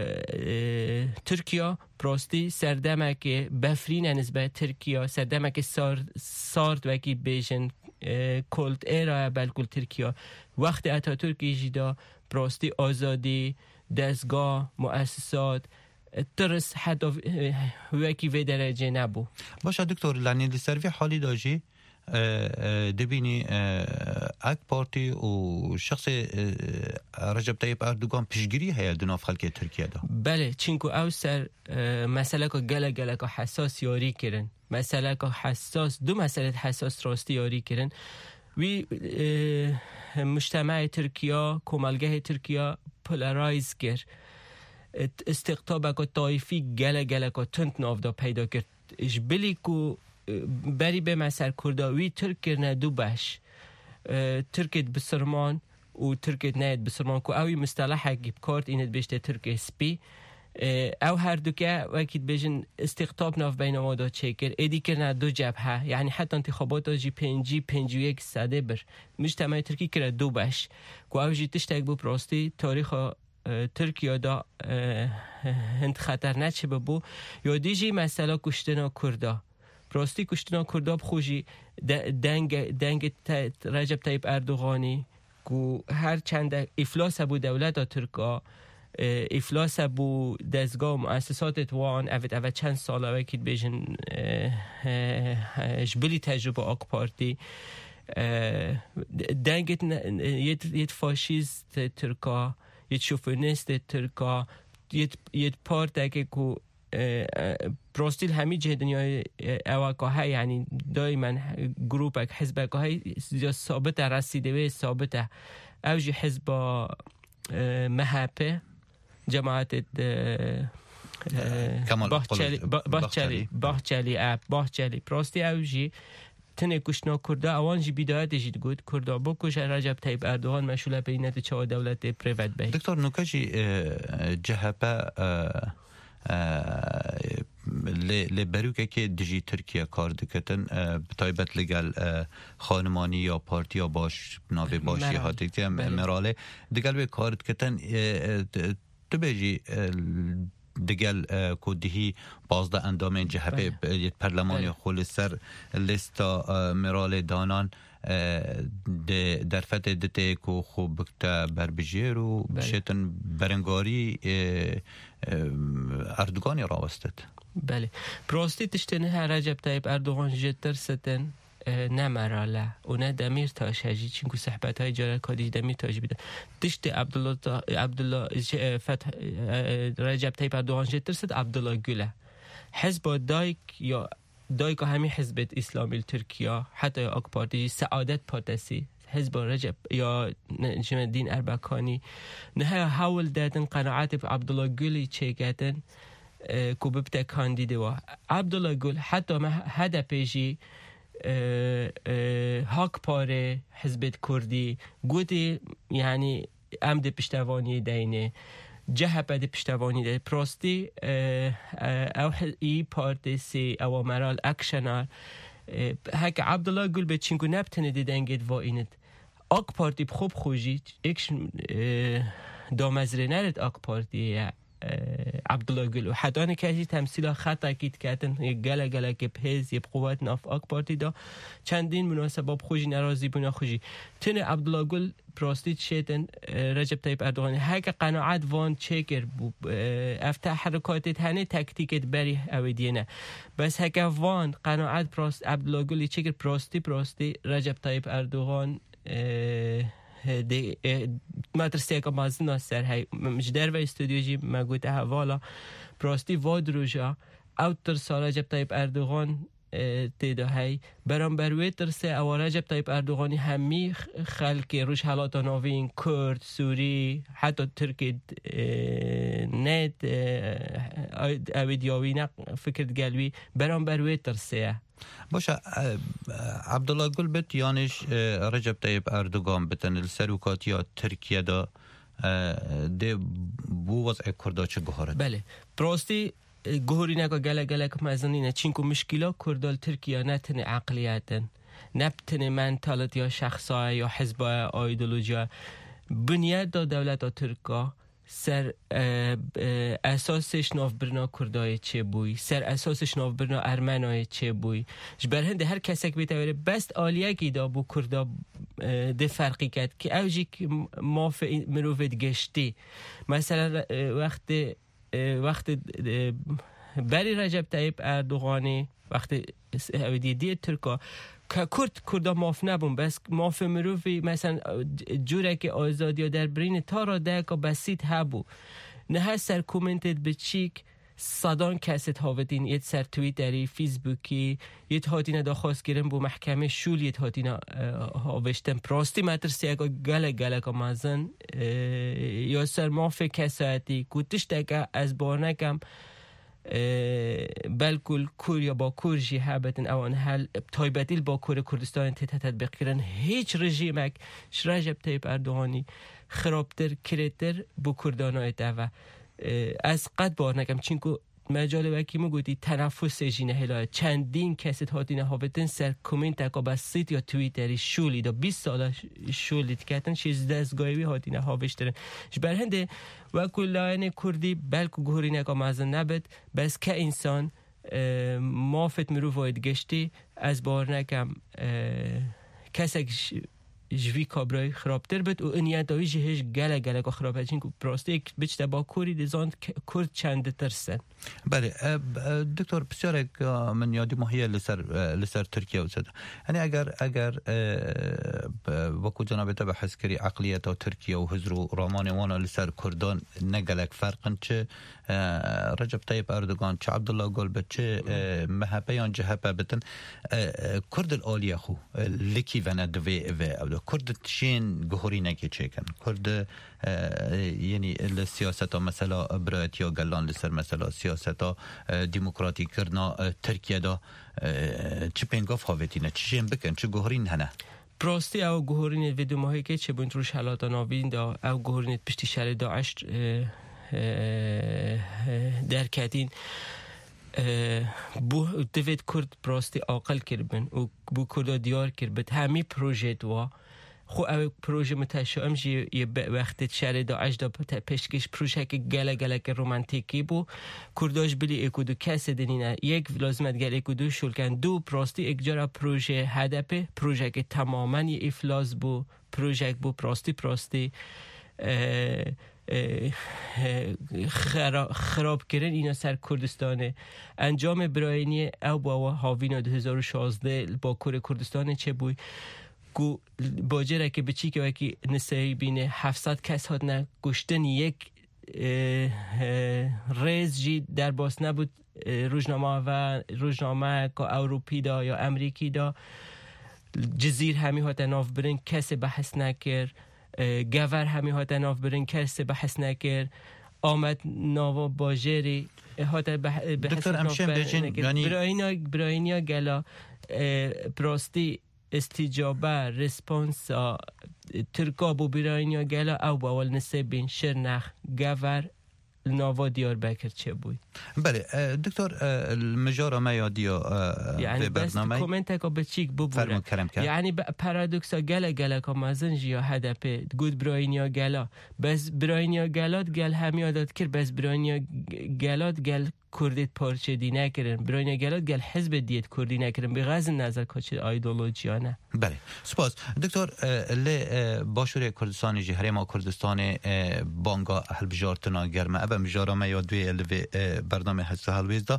ترکیه پراستی سردمک بفرین نسبت ترکیه سردمک سارد وکی بیشن کلت ایرا بلکل ترکیه وقت اتاتورکی جیدا پراستی آزادی دستگاه مؤسسات ترس حتی وکی و درجه نبو باشه دکتر لانی لسروی حالی داجی دبینی اک پارتی و شخص رجب طیب اردوغان پیشگیری هیا دناف خلق ترکیه دا بله چینکو او سر مسئله که گله که حساس یاری کرن مسئله که حساس دو مسئله حساس راستی یاری کرن وی مجتمع ترکیه کمالگه ترکیه پولارایز کرد استقطاب که طایفی گله که تند نافدا پیدا کرد اجبلی که بری به مسر کرداوی ترک ندو باش ترکت بسرمان و ترکت نید بسرمان که اوی مصطلح گیب کارت اینت بیشتر ترک سپی او هر دو که وکید بیشن استقطاب ناف بین آمادا چکر ایدی کرنا دو جبهه یعنی حتی انتخابات جی 51 ساده بر مجتمع ترکی کرد دو باش که او جی تشتک بو پراستی تاریخ ترکیه دا هند خطر نچه ببو یا دیجی مسئله کشتنا کردا پراستی کشتنا کردا بخوشی دنگ رجب طیب اردوغانی که هر چند افلاس بو دولت ترکا افلاس بو دستگاه مؤسسات توان اوه چند ساله وکید بیشن جبلی تجربه آک پارتی دنگت یه فاشیست ترکا یه شوفینیست ترکا یه پارت که پروستیل همی جه دنیای اواکا های یعنی دایما گروپک حزبک های ثابت رسیده و ثابت اوجی حزب مهپه جماعت باحچلی پراستی اوجی تنه کشنا کرده اوانجی بیدایت جید گود کرده بکش رجب طیب اردوغان مشغول بینت چه دولت پریوت بی دکتر نوکجی جهبه لبروکه که دیجی ترکیه کار دکتن بتایبت لگل خانمانی یا پارتی یا باش ناوی باشی هاتی که مراله دگل به کار دکتن تو بیجی دگل کودهی بازده اندام جهبه پرلمانی خول سر لیستا مرال دانان در فتح دته که خوب بکتا بربجیر و بشتن برنگاری اردوغانی راوستد بله پراستی تشتنه ها رجب طیب اردوغان جتر ستن نه مراله و نه دمیر تاش هجی چونکو صحبت های جاره کادی دمیر تاش بیدن تشت عبدالله فتح رجب طیب اردوغان جتر ست عبدالله گله حزب دایک همین حزب اسلامی ترکیه حتی یا اک پارتی سعادت پارتسی حزب رجب یا نجم الدین اربکانی نه حاول دادن قناعت عبدالله گلی چه کردن که ببته کاندیده و عبدالله گل حتی هدفی حق پاره حزب کردی گوتی یعنی عمد پشتوانی دینه جهبه ده پشتوانی ده پراستی او ای پارتی سی او مرال اکشنال هک عبدالله گل به چینکو نبتنه دیدنگید و اینت اک پارتی بخوب خوشی اکش دامزره نرد اک پارتی عبدالله گل و حتی کسی تمثیل خطا کیت کردن گله گله که پهز یه قوت ناف آک پارتی دا چندین مناسباب خوشی نرازی بونا خوشی تن عبدالله گل پراستیت شدن رجب طیب اردوغان هک قناعت وان چکر افتح حرکاتت هنه تکتیکت بری اویدینه بس هک وان قناعت پراست عبدالله گل چکر پراستی رجب طیب اردوغان مدرسه که مازن سر هی مجدر و استودیو جی مگوت حوالا پراستی واد روژا اوتر سال رجب طیب اردوغان تیدا هی برام بروی ترسه او رجب طیب اردوغانی همی خلق روش حالات ناوین کرد سوری حتی ترکی نت اویدیاوی نه فکرت گلوی برام بروی ترسه باشه عبدالله گل بت یانش رجب طیب اردوغان بتن السروکات یا ترکیه دا ده بو وضع کردا چه گهارد بله پراستی گهوری نگا گله که مزنینه چینکو مشکلا کردال ترکیه نتنه عقلیتن نبتنه منطالت یا شخصای یا حزبای ایدولوژیا بنیاد دا دولت ترکا سر اساسش ناف برنا کردای چه بوی سر اساسش ناف برنا ارمنای چه بوی جبر هنده هر کسی که بیتواره بست آلیه که دا بو کردا ده فرقی کرد که اوجی که ماف مروفت گشتی مثلا وقت بری رجب طیب اردوغانی وقت دیدی ترکا که کردا ماف نبون بس ماف مروفی مثلا جوره که آزادی در برین تا را دکا بسیط هبو نه هر سر کومنتت بچیک صدان کست هاوتین یه سر تویتری فیسبوکی یه هاتینا دا خواست گیرم بو محکمه شول یه هاتینا هاوشتن پراستی مدرسی اگه گله که مازن یا سر ماف کساتی کتش دکا از بارنکم بلکل کور یا با کور جی حبتن اوان حل تایبتیل با کور کردستان تطبیق کردن هیچ رژیمک رجب طیب اردوغانی خرابتر کرتر بو کردانای دوا از قد بار نگم چینکو مجال وکی مگودی تنفس جینه هلا چندین کست هاتینه هاوتن سر کومنت اکا بسیط یا تویتری شولی دا 20 سال شولیت کتن چیز دستگاهی هاتینه هاوشترن جبر هنده وکو لاین کردی بلکو گهورین اکا مازن نبد بس که انسان مافت مرو واید گشتی از بار نگم کسک جوی کابرای خرابتر بد و انیاداوی جهش گله که خرابه چین که پراسته یک بچه با کوری دیزان کرد چنده ترسن بله دکتر بسیار من یادی ماهیه لسر ترکیه و زده یعنی اگر وکو جنابه بحث کری عقلیت و ترکیه و حضر و رامان وانا لسر کردان نگلک فرقن چه رجب طیب اردوغان چه عبدالله گل بد چه محبه یا جهبه بتن کرد الالیه خو لکی و ندوه و کرد چین گهوری نکی چیکن کرد یعنی السیاست مثلا برایت یا گلان لسر مثلا سیاست دموکراتی کرنا ترکیه دا چه پینگاف هاوتینه چه شین بکن چه گهورین هنه پراستی او گهورین ویدیو ماهی که چه بوند روش حالات ناوین دا او گهورین پشتی شهر داعش در کتین بو دوید کرد پراستی آقل کربن و بو کرد دیار کربت همی پروژه دوا خو او پروژه متشائم جی یه وقت شهر داعش دا پشکش پروژه که گله که رومانتیکی بو کرداش بلی اکودو کس دنینه یک لازمت گل اکودو شلکن دو پراستی اکجارا پروژه هدپه پروژه که تماما یه افلاس بو پروژه بو پراستی خراب کردن اینا سر کردستانه انجام براینی او با هاوینا 2016 با کردستان چه بوی گو باجره که بچی که وکی نسایی بینه 700 کس هاد نه گشتن یک ریز جی در باس نبود روزنامه که اروپی دا یا امریکی دا جزیر همی هات ناف برن کسی بحث نکر گور همی هات ناف برن کسی بحث نکر آمد ناوا باجری هات بحث دکتر امشن بجن براینیا گلا پراستی استجابه رسپانس ترکا بو براینیا گلا او باول نسبین شرنخ گور ناوا دیار بکر چه بود. بله دکتر المجارة ما یادیو يعني بس كومنتك بتشيك ببورة يعني بارادوكسا جلا كمازن جيا هدفه تقول براينيا جلا بس براينيا جلات جل هم یادت کرد بس براينيا جلات جل کردیت پارچه دی نکردن براین گلات گل حزب دیت کردی نکردن بغض النظر که ایدئولوژیانه. بله سپاس دکتر لی باشور کردستان جهره ما کردستان بانگا هلبجارتنا گرمه ابا مجارا ما یادوی الوی برنامه هست هلویزدا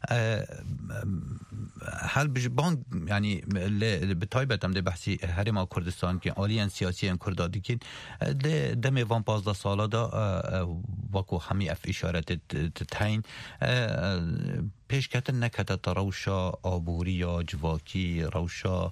هلبجبان یعنی بتایبت هم ده بحثی هره ما کردستان که آلیان سیاسی ان کردادی کن لی دم وان 15 سالا دا واکو همی اف اشارت تتین پیشکتن نکته روشا آبوری یا جواکی روشا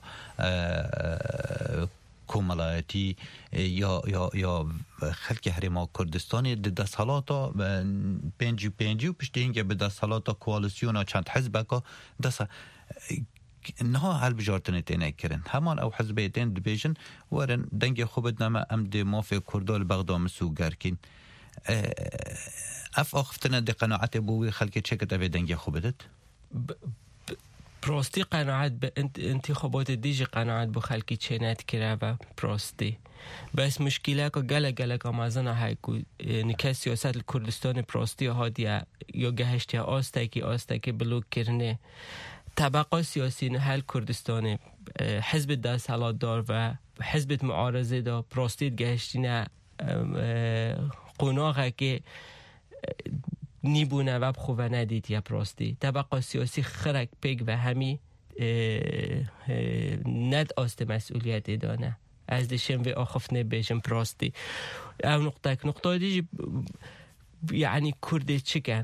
کوملایتی یا خلک هرما کردستانی ده سالاتا پنجی و پشت اینکه به ده سالاتا کوالسیونا چند حزب که دسا انها هل بجارتنه تینه کرن همان او حزبه تین دبیجن ورن دنگ خوبت نما امد مافی کردال بغدا مسو گرکین اف آخفتنا دی قناعت بوی خلکی چکت اوی دنگی خوبتت؟ پراستی قناعت به انتخابات دیجی قناعت بو خلکی چینت کرده و پراستی بس مشکله که گله که مازنه های که نکه سیاست کردستان پراستی ها دیا یا گهشتی آسته که بلوک کرنه طبقه سیاسی نهل کردستان حزب ده سالات دار و حزب معارضه دا پراستی گهشتی نه قناغه که نیبونه و بخواه ندید یا پراستی طبقه سیاسی خرک پیگ و همی ند آست مسئولیت دانه از دشم و آخف نبیشم پراستی او نقطه دیجی یعنی کرده چکن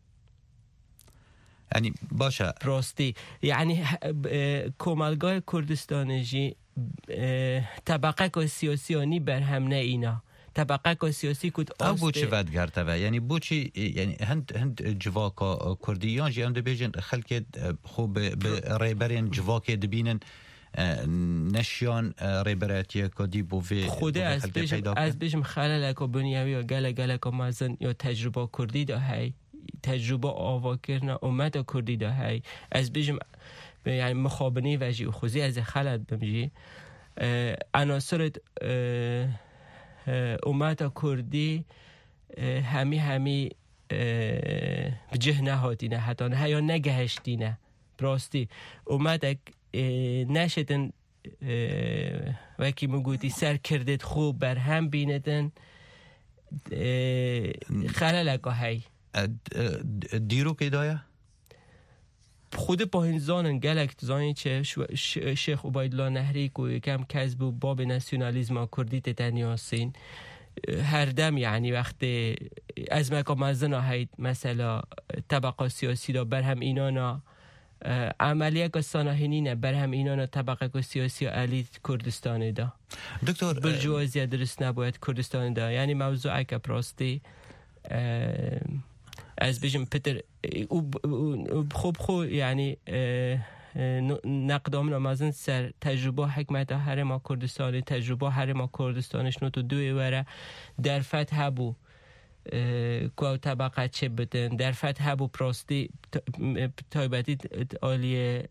یعنی باشه پراستی یعنی کمالگاه کردستان جی طبقه سیاسی آنی بر هم نه اینا طبقه سیاسی کد او بو چه ود گرته یعنی بو چی یعنی هند جواکا کردیان جی هم دبیجن خلک خوب به ریبرین جواک دبینن نشیان ریبراتی کدی بو وی خوده از بیشم خلل که بنیوی و گله که مازن یا تجربه کردی ده هی تجربه آوا کردن امت کردی ده هی از بیشم یعنی مخابنی وجی و خوزی از خلل بمجی عناصر امت کردی همی بجه نهاتینه حتی نه یا نگهشتینه براستی امت نشدن وکی مگوتی سر کردید خوب بر هم بیندن خلالکا هی دیرو که دایا؟ خود پاهین زانن گلک زانی چه شیخ عبیدالله نهری که یکم کذب و باب ناسیونالیزم کردی تنیاسین هر دم یعنی وقتی از مکا مزنا هید مثلا طبقه سیاسی دا بر هم اینانا عملیه که ساناهینینه بر هم اینانا طبقه سیاسی الیت کردستان دا دکتر برجوازیه درست نباید کردستان دا یعنی موضوع که پراستی از بیشم پتر خوب یعنی نقدام نمازن سر تجربه حکمت هر ما کردستانی تجربه هر ما کردستانش نوتو دوی وره در فتح بو که طبقه چه بدن در فتح بو پراستی تایبتی آلیه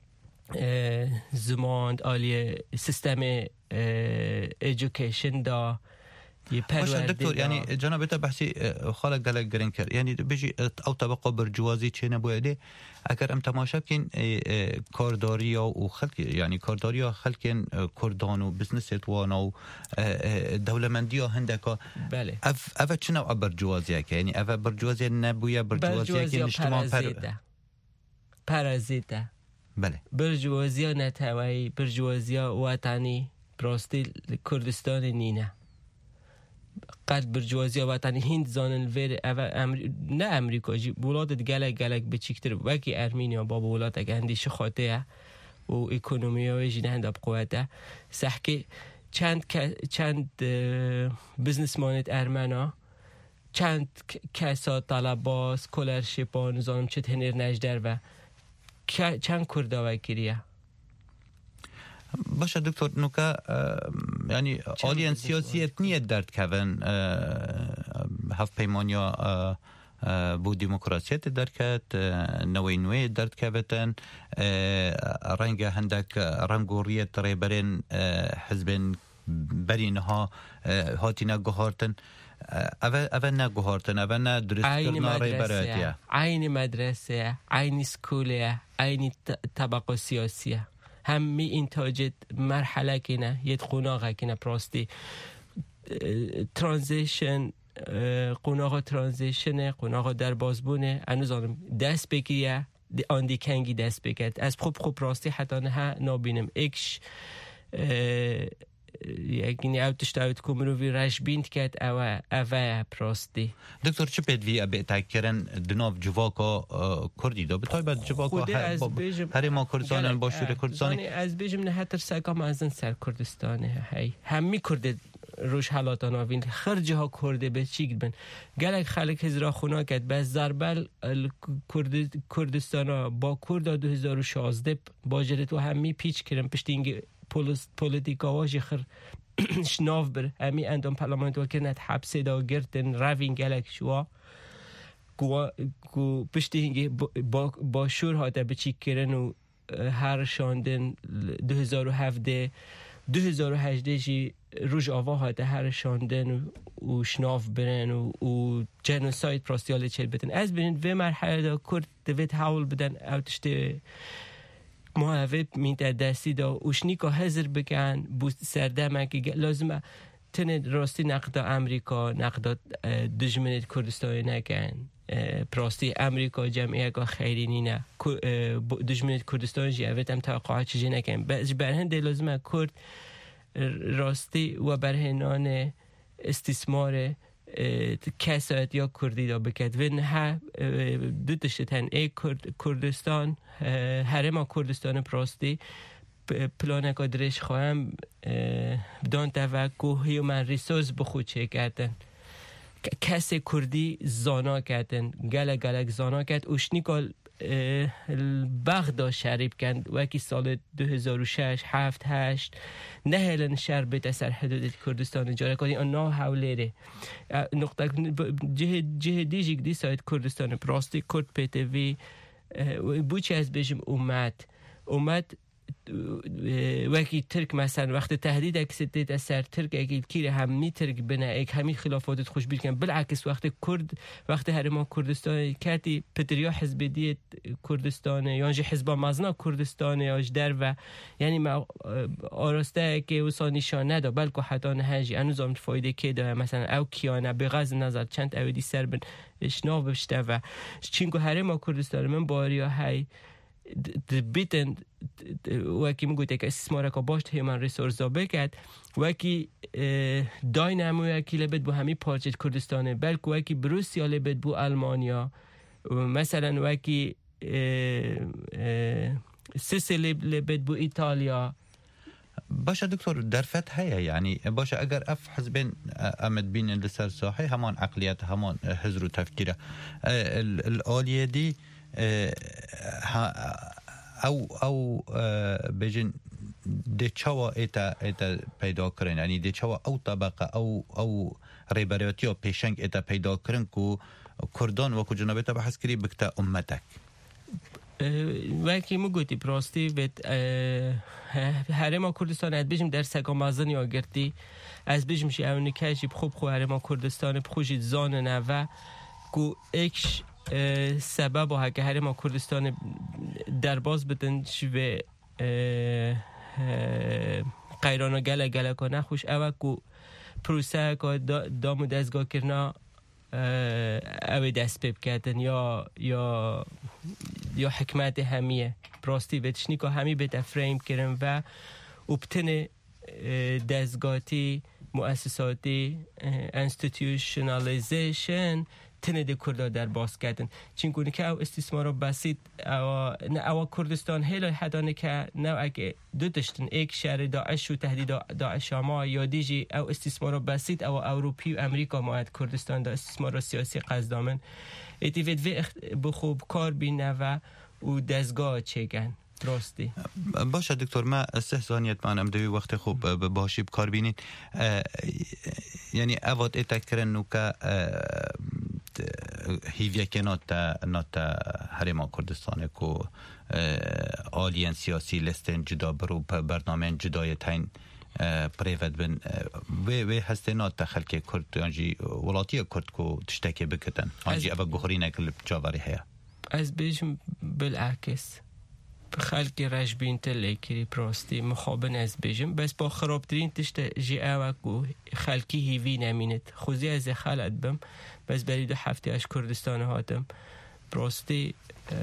زمان آلیه سیستم ایژوکیشن دا باشه دکتر یعنی جناب بحثی خالق گلک گرین کرد یعنی بجی او طبقه برجوازی چه نبویده اگر ام تماشا کن کارداری و خلق یعنی کارداری خلق کردان و بزنس توان و دولمندی هندکا بله اف چه نوع برجوازی که یعنی اف برجوازی نبویه برجوازی که اجتماع پرازیده بله برجوازی نتوایی برجوازی وطنی براستی کردستان نینه قد برجوازی وطنی هند زانن ویر نه امریکا جی ولادت گلک بچیکتر وکی ارمینیا با ولادت اندیش خاطه و اکونومی و جی هند اب قوته سحکی چند بزنس مانت ارمنا چند کسا طلبا سکولرشیپان زانم چه هنر نجدر و چند کرده وکریه باشه دکتر نوکا یعنی آلیان سیاسی نیت درد کون هفت پیمانیا بو دیموکراسیت درکت نوی درد کبتن رنگ هندک رنگوریت ریبرین حزبین برینها هاتی نگهارتن اول نگهارتن اول نه درست کردن ریبراتیه عین مدرسه عین سکولیه عین طبقه سیاسیه همی این تاجت مرحله کنه یه قناغه کنه پراستی ترانزیشن قناغ ترانزیشن قناغ در بازبونه انوزانم دست بگیره آن دیکنگی دست بگیرد از خوب راستی حتی نه نابینم اکش یعنی اوتشت اوت کمروی رش بیند کرد اوه پراستی دکتر چه پیدوی ابی تاکرن دناف جواکا کردی دا بتای بعد جواکا هر ما کردستان باشور کردستانی از بیجم نه هتر سگام ازن سر کردستانه هی همی کرده روش حالاتان آوین خرجه ها کرده به چیک بن گلک خلق هزرا خونا کد بس زربل کردستان با کرد 2016 باجرت و همی پیچ کرن پشت اینگه پولیتیکا واجی خر شناف بر همی اندام پارلمانت و کنت حبسه دا گرتن روین گلک شوا گو پشت اینگه با شور ها دا بچیک کرن و هر شاندن 2018 جی روش آوا ها ده هر شاندن و شناف برن و جنوساید پراستیالی چل بتن از بینید و مرحله دا کرد دوید حول بدن اوتشته محاوب مینت دستی دا اوشنی که حضر بگن بود سردمه که لازمه تنه راستی نقد امریکا نقد دجمنت کردستانی نکن پراستی امریکا جمعیه که خیلی نینه دجمنت کردستان جی اوید هم توقعات چیزی نکن برهنده لازمه کرد راستی و برهنان استثمار کسایت یا کردی دا بکد و نه دو دشتن ای کردستان هرما کردستان پراستی پلانه که درش خواهم بدان توقع هیومن ریسورس بخود چه کردن کسی کردی زانا کردن گلک زانا کرد اوشنی که بغدا شریب کند وکی سال 2006 7 8 نه هلن شهر بیت اثر حدود کردستان جاره کردی آن نه حولیره نقطه جه دیجی دی سایت کردستان پراستی کرد پیتوی بوچه از بیشم اومد وکی ترک مثلا وقت تهدید اکسیدت اثر ترک اگه کیر همی ترک بنا اگه همی خلافاتت خوش بیل کن بالعکس وقت هر ما کردستان کردی پدریا حزب دیت کردستان یا حزب مزنا کردستان یا در و یعنی ما آراسته که وسا نشان ندا بلکه حتی هنجی انوزام فایده که داره مثلا او کیانه به غض نظر چند اودی سر بن اشناف بشته و چینگو هر ما کردستان من باریا های بیتن وکی میگوید که استثمار که باشت هیومن ریسورس بکد وکی داینامو وکی لبد بو همی پارچت کردستانه بلکه وکی بروسیا لبد بو آلمانیا مثلا وکی سیسیلی لبد بو ایتالیا باشه دکتر در فتح یعنی باشه اگر اف حزبین امد بین لسر ساحه همان عقلیت همان حزر و تفکیره الآلیه دی او بجن ده چوا ایتا پیدا کرن یعنی ده چوا او طبقه او ریبریاتی و پیشنگ ایتا پیدا کرن که کردان و که جنابیتا بحث کری بکتا امتک وکی مگوتی پراستی بید هر ما کردستان از بیشم در سگا مازن یا گرتی از بیشم شی اونی کشی خوب هر ما کردستان بخوشید زان نوه که ایکش سبب ها که هر ما کردستان درباز بدن شوه قیرانا گله که نخوش اوه که پروسه که دامو دستگاه کرنا اوه دست پیب کردن یا حکمت همیه پراستی بتشنی که همی بیت فریم کرن و بتن دستگاهی مؤسساتی انستیتیوشنالیزیشن تنه ده کرده در باز کردن چون که او استثمار بسیط او کردستان هیلا حدانه که نو اگه دو داشتن ایک شهر داعش و تهدید داعش ما یا دیجی او استثمار بسیط او اروپی و امریکا ماید کردستان دا استثمار سیاسی قصدامن اتیوید بخوب کار بینه و دستگاه چگن راستی باشه دکتر ما استحسانیت مانم دوی وقت خوب باشی بکار بینید یعنی اواد اتکرن نوکا هیویه که ناتا حرما کردستانه که آلین سیاسی لستن جدا برو برنامه جدای تاین پریفت بن و هسته ناتا خلک کرد آنجی ولاتی کرد که تشتکی بکتن آنجی اوه گخورینه که جاوری هیا از بیشم بالعکس خلقی رش بین تلیکری پراستی مخابن از بیشم بس با خرابترین تشت جی اوکو خلقی هیوی نمینید خوزی از خلط بم بس برای 2 هفته اش کردستان هاتم پراستی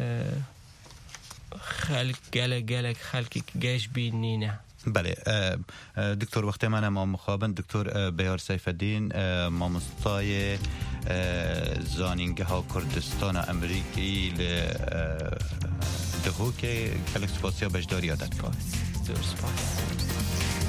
خلق گلک خلقی گش بین نینه بله دکتر وقتی من ما مخابن دکتر بیار سیف الدین ما مستای زانینگه ها کردستان امریکی دهو که کلک سپاسی ها بجداری عادت سپاس